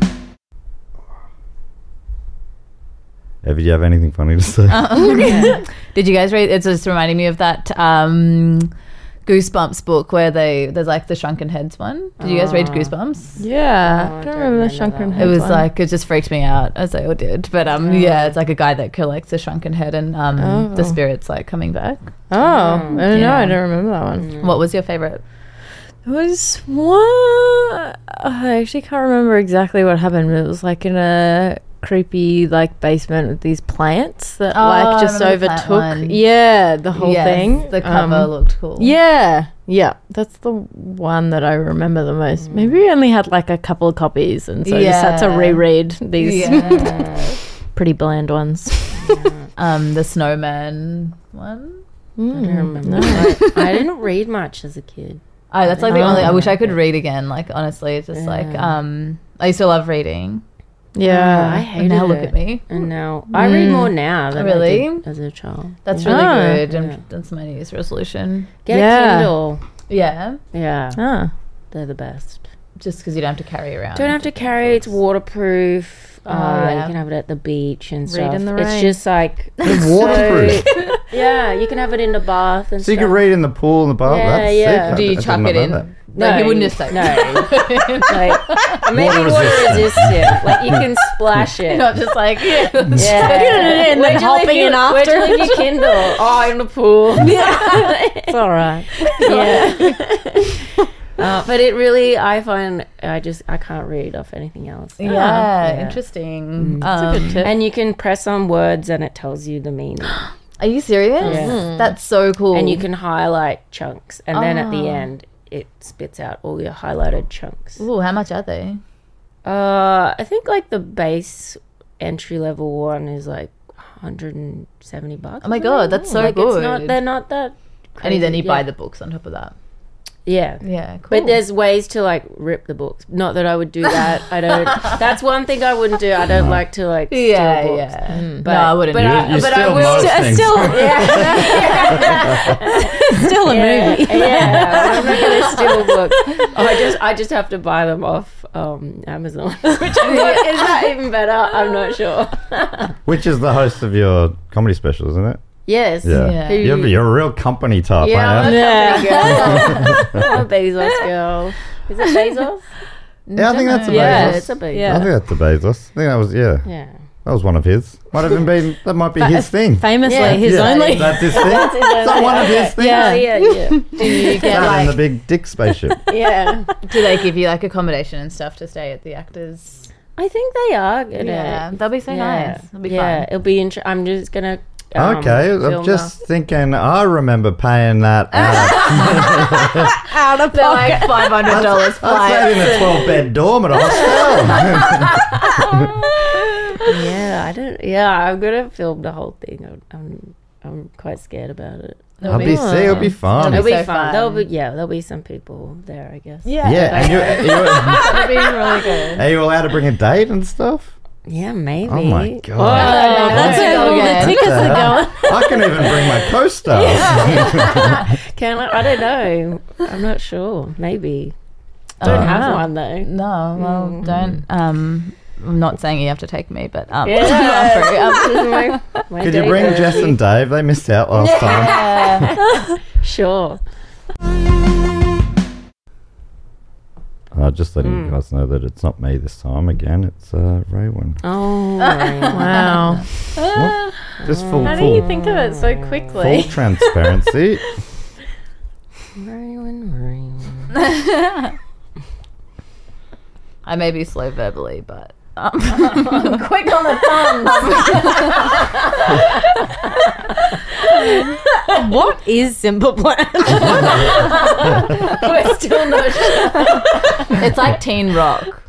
[SPEAKER 1] Evie, do you have anything funny to say?
[SPEAKER 4] Did you guys read? It's just reminding me of that um, Goosebumps book where they there's like the Shrunken Heads one. Did you guys read Goosebumps?
[SPEAKER 5] Yeah,
[SPEAKER 3] Oh,
[SPEAKER 5] I
[SPEAKER 3] I
[SPEAKER 5] don't
[SPEAKER 3] don't
[SPEAKER 5] remember the
[SPEAKER 3] remember
[SPEAKER 5] Shrunken
[SPEAKER 3] that
[SPEAKER 5] Head
[SPEAKER 4] It was
[SPEAKER 5] one.
[SPEAKER 4] like it just freaked me out as they all did. But um, yeah, it's like a guy that collects a shrunken head and um,
[SPEAKER 5] Oh.
[SPEAKER 4] the spirits like coming back.
[SPEAKER 5] Oh, I don't know.
[SPEAKER 4] Yeah.
[SPEAKER 5] I don't remember that one.
[SPEAKER 4] What was your favorite?
[SPEAKER 5] It was one. I actually can't remember exactly what happened, but it was like in a creepy like basement with these plants that
[SPEAKER 4] Oh, I
[SPEAKER 5] like just
[SPEAKER 4] remember the plant
[SPEAKER 5] overtook.
[SPEAKER 4] one.
[SPEAKER 5] Yeah, the whole
[SPEAKER 4] Yes,
[SPEAKER 5] thing.
[SPEAKER 4] The cover
[SPEAKER 5] Um,
[SPEAKER 4] looked cool.
[SPEAKER 5] Yeah, yeah, that's the one that I remember the most. Maybe we only had like a couple of copies, and so I just had to
[SPEAKER 4] Yeah.
[SPEAKER 5] reread these
[SPEAKER 4] Yeah.
[SPEAKER 5] pretty bland ones.
[SPEAKER 4] um, the snowman one.
[SPEAKER 3] I don't remember.
[SPEAKER 5] No.
[SPEAKER 3] I, I didn't read much as a kid.
[SPEAKER 4] Oh, that's like the only. I
[SPEAKER 5] Oh.
[SPEAKER 4] wish I could read again. Like honestly, it's just like
[SPEAKER 3] Yeah.
[SPEAKER 4] um, I used to love reading.
[SPEAKER 5] Yeah,
[SPEAKER 3] I
[SPEAKER 4] And
[SPEAKER 3] hated
[SPEAKER 4] now
[SPEAKER 3] it.
[SPEAKER 4] look at me.
[SPEAKER 3] And now I read more now than
[SPEAKER 4] Really?
[SPEAKER 3] I did as a child.
[SPEAKER 4] That's
[SPEAKER 3] Yeah.
[SPEAKER 4] really
[SPEAKER 5] Ah.
[SPEAKER 4] good, and
[SPEAKER 3] Yeah.
[SPEAKER 4] that's my New Year's resolution.
[SPEAKER 3] Get
[SPEAKER 5] Yeah.
[SPEAKER 3] a Kindle.
[SPEAKER 4] Yeah,
[SPEAKER 3] Yeah,
[SPEAKER 5] Ah.
[SPEAKER 3] they're the best.
[SPEAKER 4] just because you don't have to carry around.
[SPEAKER 3] Don't have to carry. It's waterproof.
[SPEAKER 4] Oh,
[SPEAKER 3] uh,
[SPEAKER 4] yeah.
[SPEAKER 3] You can have it at the beach and
[SPEAKER 5] Read
[SPEAKER 3] stuff.
[SPEAKER 5] in the
[SPEAKER 3] It's
[SPEAKER 5] rain.
[SPEAKER 3] just like
[SPEAKER 1] It's waterproof.
[SPEAKER 3] so- yeah, you can have it in the bath and
[SPEAKER 1] So you
[SPEAKER 3] stuff.
[SPEAKER 1] can read in the pool and the bath?
[SPEAKER 3] Yeah,
[SPEAKER 1] That's
[SPEAKER 3] yeah.
[SPEAKER 1] sick.
[SPEAKER 4] Do
[SPEAKER 1] I-
[SPEAKER 4] you
[SPEAKER 1] I did
[SPEAKER 4] chuck
[SPEAKER 1] not
[SPEAKER 4] it
[SPEAKER 1] know
[SPEAKER 4] in?
[SPEAKER 1] that.
[SPEAKER 3] No,
[SPEAKER 4] Like, you wouldn't just say
[SPEAKER 3] no. like maybe
[SPEAKER 1] Water
[SPEAKER 3] water,
[SPEAKER 1] resistant.
[SPEAKER 3] resistant. Like you can splash it.
[SPEAKER 4] Not just like
[SPEAKER 3] Yeah,
[SPEAKER 5] and then
[SPEAKER 3] Where'd you
[SPEAKER 5] hopping
[SPEAKER 3] leave
[SPEAKER 5] in
[SPEAKER 3] your- Where'd you
[SPEAKER 5] after.
[SPEAKER 3] leave your Kindle? Oh, in the pool.
[SPEAKER 5] It's all right.
[SPEAKER 3] Yeah. Uh, but it really, I find, I just, I can't read off anything else.
[SPEAKER 4] yeah,
[SPEAKER 3] Yeah.
[SPEAKER 4] interesting.
[SPEAKER 5] That's a good
[SPEAKER 4] Um,
[SPEAKER 5] tip.
[SPEAKER 3] And you can press on words and it tells you the meaning.
[SPEAKER 4] Are you serious?
[SPEAKER 3] Yeah.
[SPEAKER 4] That's so cool.
[SPEAKER 3] And you can highlight chunks, and then at the
[SPEAKER 4] Oh.
[SPEAKER 3] end, it spits out all your highlighted chunks.
[SPEAKER 4] Ooh, how much are they?
[SPEAKER 3] Uh, I think like the base entry level one is like one hundred seventy bucks.
[SPEAKER 4] Oh my god, that's so
[SPEAKER 3] like
[SPEAKER 4] good.
[SPEAKER 3] It's not, they're not that. Crazy.
[SPEAKER 4] And then you
[SPEAKER 3] yeah.
[SPEAKER 4] buy the books on top of that.
[SPEAKER 3] Yeah.
[SPEAKER 4] Yeah, cool.
[SPEAKER 3] But there's ways to like rip the books. Not that I would do that. I don't. That's one thing I wouldn't do. I don't like to like steal
[SPEAKER 4] Yeah,
[SPEAKER 3] books.
[SPEAKER 4] yeah.
[SPEAKER 3] But,
[SPEAKER 4] No, I wouldn't
[SPEAKER 3] But,
[SPEAKER 4] do
[SPEAKER 3] I,
[SPEAKER 4] that.
[SPEAKER 1] You
[SPEAKER 3] but I
[SPEAKER 1] steal
[SPEAKER 3] will.
[SPEAKER 1] most
[SPEAKER 3] St-
[SPEAKER 1] things.
[SPEAKER 5] Still,
[SPEAKER 3] yeah.
[SPEAKER 5] still a
[SPEAKER 3] yeah,
[SPEAKER 5] movie.
[SPEAKER 3] yeah. I'm not gonna steal books. Oh, I just I just have to buy them off um, Amazon, which I'm not, is that even better? I'm not sure.
[SPEAKER 1] Which is the host of your comedy special, isn't it?
[SPEAKER 3] Yes.
[SPEAKER 1] Yeah.
[SPEAKER 4] Yeah.
[SPEAKER 1] You're, you're a real company type,
[SPEAKER 3] Yeah, I'm
[SPEAKER 1] aren't
[SPEAKER 3] a
[SPEAKER 1] you?
[SPEAKER 3] company girl. I'm a Bezos girl. Is it Bezos?
[SPEAKER 1] Yeah, I think that's a
[SPEAKER 3] Yeah,
[SPEAKER 1] Bezos.
[SPEAKER 3] it's a Bezos.
[SPEAKER 5] Yeah.
[SPEAKER 1] I think that's a Bezos. I think that was, yeah.
[SPEAKER 3] Yeah.
[SPEAKER 1] That was one of his. Might have been, that might be his thing.
[SPEAKER 5] Famously,
[SPEAKER 3] Yeah.
[SPEAKER 5] his
[SPEAKER 1] Yeah,
[SPEAKER 5] only.
[SPEAKER 1] That's his thing.
[SPEAKER 3] That's his
[SPEAKER 1] Is that
[SPEAKER 3] only-
[SPEAKER 1] one of his
[SPEAKER 3] okay.
[SPEAKER 1] things?
[SPEAKER 3] Yeah, yeah, yeah.
[SPEAKER 4] Do you get
[SPEAKER 1] That and the
[SPEAKER 4] like?
[SPEAKER 1] big dick spaceship.
[SPEAKER 3] Yeah.
[SPEAKER 4] Do they give you like accommodation and stuff to stay at the actors?
[SPEAKER 3] I think they are good
[SPEAKER 4] Yeah,
[SPEAKER 3] at it.
[SPEAKER 4] that'll be so
[SPEAKER 3] Yeah.
[SPEAKER 4] nice. It'll be
[SPEAKER 3] yeah,
[SPEAKER 4] fun.
[SPEAKER 3] it'll be interesting. I'm just gonna. Um,
[SPEAKER 1] Okay, I'm
[SPEAKER 3] film
[SPEAKER 1] just thinking, I remember paying that out.
[SPEAKER 5] Out of
[SPEAKER 4] They're like five hundred dollars
[SPEAKER 1] I stayed in
[SPEAKER 4] flight.
[SPEAKER 1] a twelve-bed dorm at a hostel.
[SPEAKER 3] the- yeah, I don't. Yeah, I'm gonna film the whole thing. I'm, I'm, I'm quite scared about it.
[SPEAKER 1] I'll be see, it'll be fun.
[SPEAKER 3] It'll be
[SPEAKER 4] so
[SPEAKER 3] fun.
[SPEAKER 4] fun.
[SPEAKER 3] There'll be yeah, there'll be some people there, I guess.
[SPEAKER 4] Yeah,
[SPEAKER 1] Yeah, and you're, you're,
[SPEAKER 4] it'll be really good.
[SPEAKER 1] are you allowed to bring a date and stuff?
[SPEAKER 3] Yeah, maybe.
[SPEAKER 1] Oh my God.
[SPEAKER 3] Oh,
[SPEAKER 5] That's
[SPEAKER 4] There
[SPEAKER 5] where
[SPEAKER 4] you
[SPEAKER 5] all
[SPEAKER 4] go
[SPEAKER 5] the
[SPEAKER 4] again.
[SPEAKER 5] tickets are going.
[SPEAKER 1] I can even bring my co-star.
[SPEAKER 3] Can I? I don't know. I'm not sure. Maybe. Don't
[SPEAKER 1] Uh,
[SPEAKER 3] have one though.
[SPEAKER 4] No, well, don't. Um, I'm not saying you have to take me, but um,
[SPEAKER 3] Yeah.
[SPEAKER 4] I'm free. Um,
[SPEAKER 3] My- my
[SPEAKER 1] Could you
[SPEAKER 3] date
[SPEAKER 1] bring
[SPEAKER 3] would
[SPEAKER 1] Jess
[SPEAKER 3] be-
[SPEAKER 1] and Dave? They missed out last time.
[SPEAKER 4] yeah.
[SPEAKER 3] Sure.
[SPEAKER 1] Uh, just letting
[SPEAKER 3] Mm.
[SPEAKER 1] you guys know that it's not me this time. Again, it's uh, Raywin.
[SPEAKER 3] Oh.
[SPEAKER 5] Wow.
[SPEAKER 1] Just full,
[SPEAKER 5] How do
[SPEAKER 1] full,
[SPEAKER 5] you think of it so
[SPEAKER 1] full
[SPEAKER 5] quickly?
[SPEAKER 1] transparency.
[SPEAKER 4] I may be slow verbally, but um,
[SPEAKER 3] Quick on the tongue.
[SPEAKER 5] What is Simple Plan?
[SPEAKER 3] We're still not sure.
[SPEAKER 4] it's like teen rock.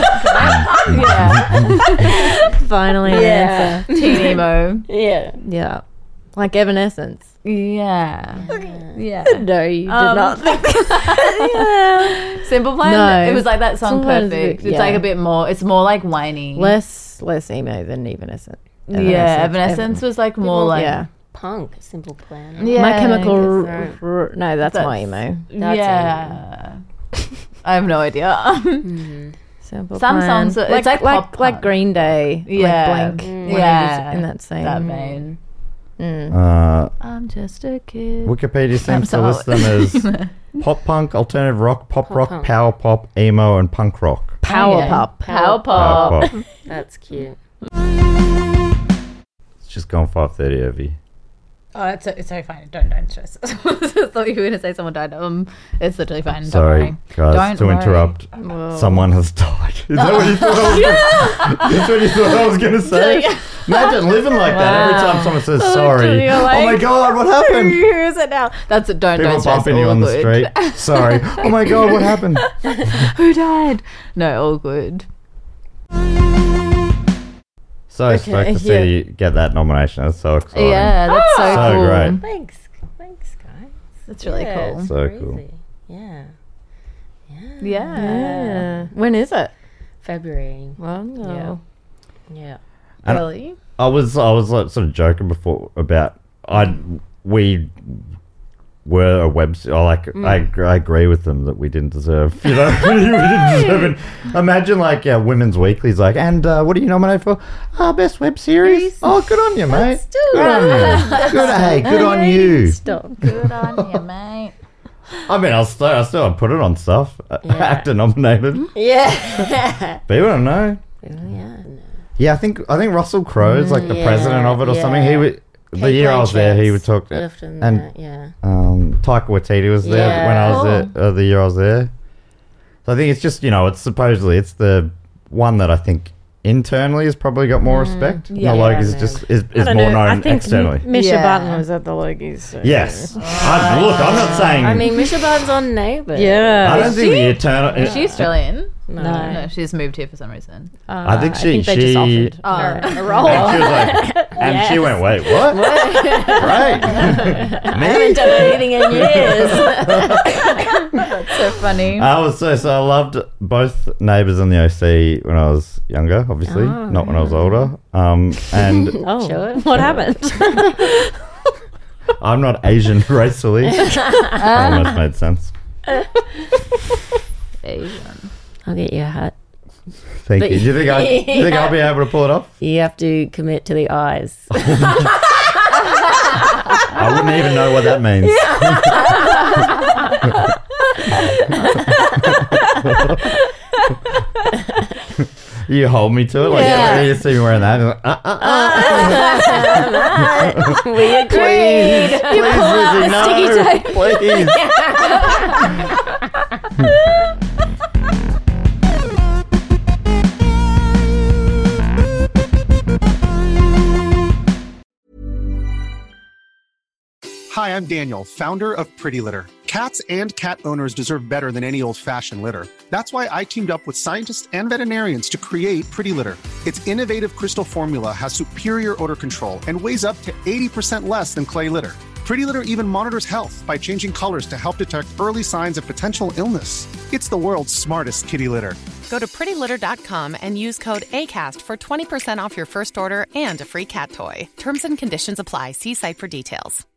[SPEAKER 4] yeah,
[SPEAKER 5] Finally, an
[SPEAKER 3] Yeah.
[SPEAKER 5] answer.
[SPEAKER 4] teen emo.
[SPEAKER 3] Yeah.
[SPEAKER 5] Yeah, like Evanescence.
[SPEAKER 4] Yeah, yeah.
[SPEAKER 3] No, you did
[SPEAKER 4] Um,
[SPEAKER 3] not think.
[SPEAKER 4] Simple Plan.
[SPEAKER 5] No.
[SPEAKER 4] It was like that song.
[SPEAKER 5] Simple Plan's a
[SPEAKER 4] Perfect.
[SPEAKER 5] bit-
[SPEAKER 4] It's like
[SPEAKER 5] yeah.
[SPEAKER 4] a bit more. It's more like whiny.
[SPEAKER 5] Less, less emo than Evanescence.
[SPEAKER 4] Yeah, Evanescence was like more like
[SPEAKER 5] yeah.
[SPEAKER 3] Punk, simple plan.
[SPEAKER 4] Yeah,
[SPEAKER 5] My Chemical.
[SPEAKER 4] I
[SPEAKER 5] R-
[SPEAKER 3] guess
[SPEAKER 5] R- no, that's,
[SPEAKER 4] That's-
[SPEAKER 5] my emo.
[SPEAKER 3] That's
[SPEAKER 4] yeah. I have no idea.
[SPEAKER 5] Simple
[SPEAKER 4] Some
[SPEAKER 5] Plan.
[SPEAKER 4] songs are- it's like
[SPEAKER 5] like
[SPEAKER 4] pop
[SPEAKER 5] like
[SPEAKER 4] punk.
[SPEAKER 5] Green Day.
[SPEAKER 4] Yeah.
[SPEAKER 5] like Blink.
[SPEAKER 3] Mm.
[SPEAKER 5] when
[SPEAKER 4] Yeah.
[SPEAKER 5] it is in that same.
[SPEAKER 4] that vein.
[SPEAKER 5] Mm.
[SPEAKER 1] Uh,
[SPEAKER 4] I'm just a kid.
[SPEAKER 1] Wikipedia seems to
[SPEAKER 4] sorry.
[SPEAKER 1] list them as pop punk, alternative rock, pop,
[SPEAKER 3] Pop
[SPEAKER 1] rock,
[SPEAKER 3] punk.
[SPEAKER 1] power pop, emo, and punk rock.
[SPEAKER 5] Power
[SPEAKER 4] Okay.
[SPEAKER 5] pop.
[SPEAKER 4] Power
[SPEAKER 1] Power
[SPEAKER 4] pop.
[SPEAKER 1] pop.
[SPEAKER 3] That's cute.
[SPEAKER 1] It's just gone five thirty, Evie.
[SPEAKER 4] Oh, it's so, it's so fine. Don't don't stress. I thought you were gonna say someone died. Um, it's literally fine. Don't
[SPEAKER 1] Sorry,
[SPEAKER 4] worry.
[SPEAKER 1] guys,
[SPEAKER 4] Don't
[SPEAKER 1] to
[SPEAKER 4] worry.
[SPEAKER 1] interrupt.
[SPEAKER 4] Whoa.
[SPEAKER 1] Someone has died. Is that what you thought I was gonna, That's what you thought I was going to say? Imagine living like that every time someone says sorry.
[SPEAKER 5] you're
[SPEAKER 1] Oh
[SPEAKER 5] like-
[SPEAKER 1] my God, what happened?
[SPEAKER 5] Who is it now?
[SPEAKER 4] That's it. Don't
[SPEAKER 1] People
[SPEAKER 4] don't stress.
[SPEAKER 1] bumping you
[SPEAKER 4] all
[SPEAKER 1] on the
[SPEAKER 4] good.
[SPEAKER 1] street. Sorry. Oh my God, what happened?
[SPEAKER 4] Who died? No, all good.
[SPEAKER 1] So stoked to see
[SPEAKER 5] yeah.
[SPEAKER 1] you get that nomination. That's so exciting.
[SPEAKER 4] Yeah, that's so,
[SPEAKER 1] So
[SPEAKER 4] cool.
[SPEAKER 1] great.
[SPEAKER 3] Thanks. Thanks, guys.
[SPEAKER 4] That's really
[SPEAKER 3] Yeah,
[SPEAKER 4] cool.
[SPEAKER 3] it's
[SPEAKER 1] So
[SPEAKER 3] crazy.
[SPEAKER 1] cool.
[SPEAKER 3] Yeah. Yeah.
[SPEAKER 4] Yeah.
[SPEAKER 5] Yeah. When is it?
[SPEAKER 3] February.
[SPEAKER 5] Well,
[SPEAKER 3] Yeah. Yeah.
[SPEAKER 1] And
[SPEAKER 4] Really?
[SPEAKER 1] I was I was like sort of joking before about I we were a web I like I, ag- I agree with them that we didn't deserve you know we didn't deserve it. Imagine like uh, Women's Weekly's like, and uh, what are you nominated for? Ah, best web series. Oh, good on you, mate. Good on you. Good, hey, good on you.
[SPEAKER 3] Stop.
[SPEAKER 4] Good on you, mate.
[SPEAKER 1] I mean, I'll still, I'll still put it on stuff. Uh,
[SPEAKER 3] Yeah.
[SPEAKER 1] Actor nominated.
[SPEAKER 3] Yeah.
[SPEAKER 1] People don't know.
[SPEAKER 3] yeah.
[SPEAKER 1] Yeah, I think I think Russell Crowe's like the
[SPEAKER 3] Yeah,
[SPEAKER 1] president of it or something. He
[SPEAKER 3] yeah.
[SPEAKER 1] would the
[SPEAKER 3] Kate
[SPEAKER 1] year I was there. He would talk.
[SPEAKER 3] Blanchett's left in
[SPEAKER 1] and
[SPEAKER 3] that, yeah.
[SPEAKER 1] um, Taika Waititi was there
[SPEAKER 3] Yeah.
[SPEAKER 1] when I was
[SPEAKER 4] Cool.
[SPEAKER 1] there. Uh, the year I was there. So I think it's just you know it's supposedly it's the one that I think internally has probably got more respect.
[SPEAKER 3] yeah,
[SPEAKER 1] the Logies
[SPEAKER 3] man.
[SPEAKER 1] just is,
[SPEAKER 5] I
[SPEAKER 1] is
[SPEAKER 5] don't
[SPEAKER 1] more
[SPEAKER 5] know. I
[SPEAKER 1] known
[SPEAKER 5] think
[SPEAKER 1] externally.
[SPEAKER 5] M- Misha
[SPEAKER 4] Yeah.
[SPEAKER 5] Barton was at the Logies. So.
[SPEAKER 1] Yes. I, look, I'm not saying.
[SPEAKER 3] I mean, Misha Barton's on Neighbours.
[SPEAKER 5] Yeah.
[SPEAKER 1] I don't think the eternal.
[SPEAKER 4] Is she Australian?
[SPEAKER 3] No.
[SPEAKER 4] No, she's moved here for some reason.
[SPEAKER 3] Uh,
[SPEAKER 1] I think she-
[SPEAKER 3] I think they
[SPEAKER 1] she-
[SPEAKER 3] just offered
[SPEAKER 4] Oh.
[SPEAKER 3] her a role.
[SPEAKER 1] And she was like, and she went, wait, what? Great.
[SPEAKER 3] I
[SPEAKER 1] Me?
[SPEAKER 3] haven't done anything in years.
[SPEAKER 4] That's so funny.
[SPEAKER 1] I was so so. I loved both Neighbours and the O C when I was younger. Obviously,
[SPEAKER 3] Oh,
[SPEAKER 1] not when I was older. Um, and
[SPEAKER 5] Oh,
[SPEAKER 3] Sure.
[SPEAKER 5] what happened?
[SPEAKER 1] I'm not Asian racially. That almost made sense.
[SPEAKER 4] Asian.
[SPEAKER 3] I'll get you a hat.
[SPEAKER 1] Thank
[SPEAKER 3] But-
[SPEAKER 1] you. Do you think I? Do you think I'll be able to pull it off?
[SPEAKER 3] You have to commit to the eyes.
[SPEAKER 1] I wouldn't even know what that means. You hold me to it, like
[SPEAKER 4] Yeah.
[SPEAKER 1] you see me wearing that. and like, uh, uh, uh.
[SPEAKER 3] We agreed.
[SPEAKER 1] Please, Lizzie, no, please.
[SPEAKER 9] Hi, I'm Daniel, founder of Pretty Litter. Cats and cat owners deserve better than any old-fashioned litter. That's why I teamed up with scientists and veterinarians to create Pretty Litter. Its innovative crystal formula has superior odor control and weighs up to eighty percent less than clay litter. Pretty Litter even monitors health by changing colors to help detect early signs of potential illness. It's the world's smartest kitty litter.
[SPEAKER 8] Go to pretty litter dot com and use code ACAST for twenty percent off your first order and a free cat toy. Terms and conditions apply. See site for details.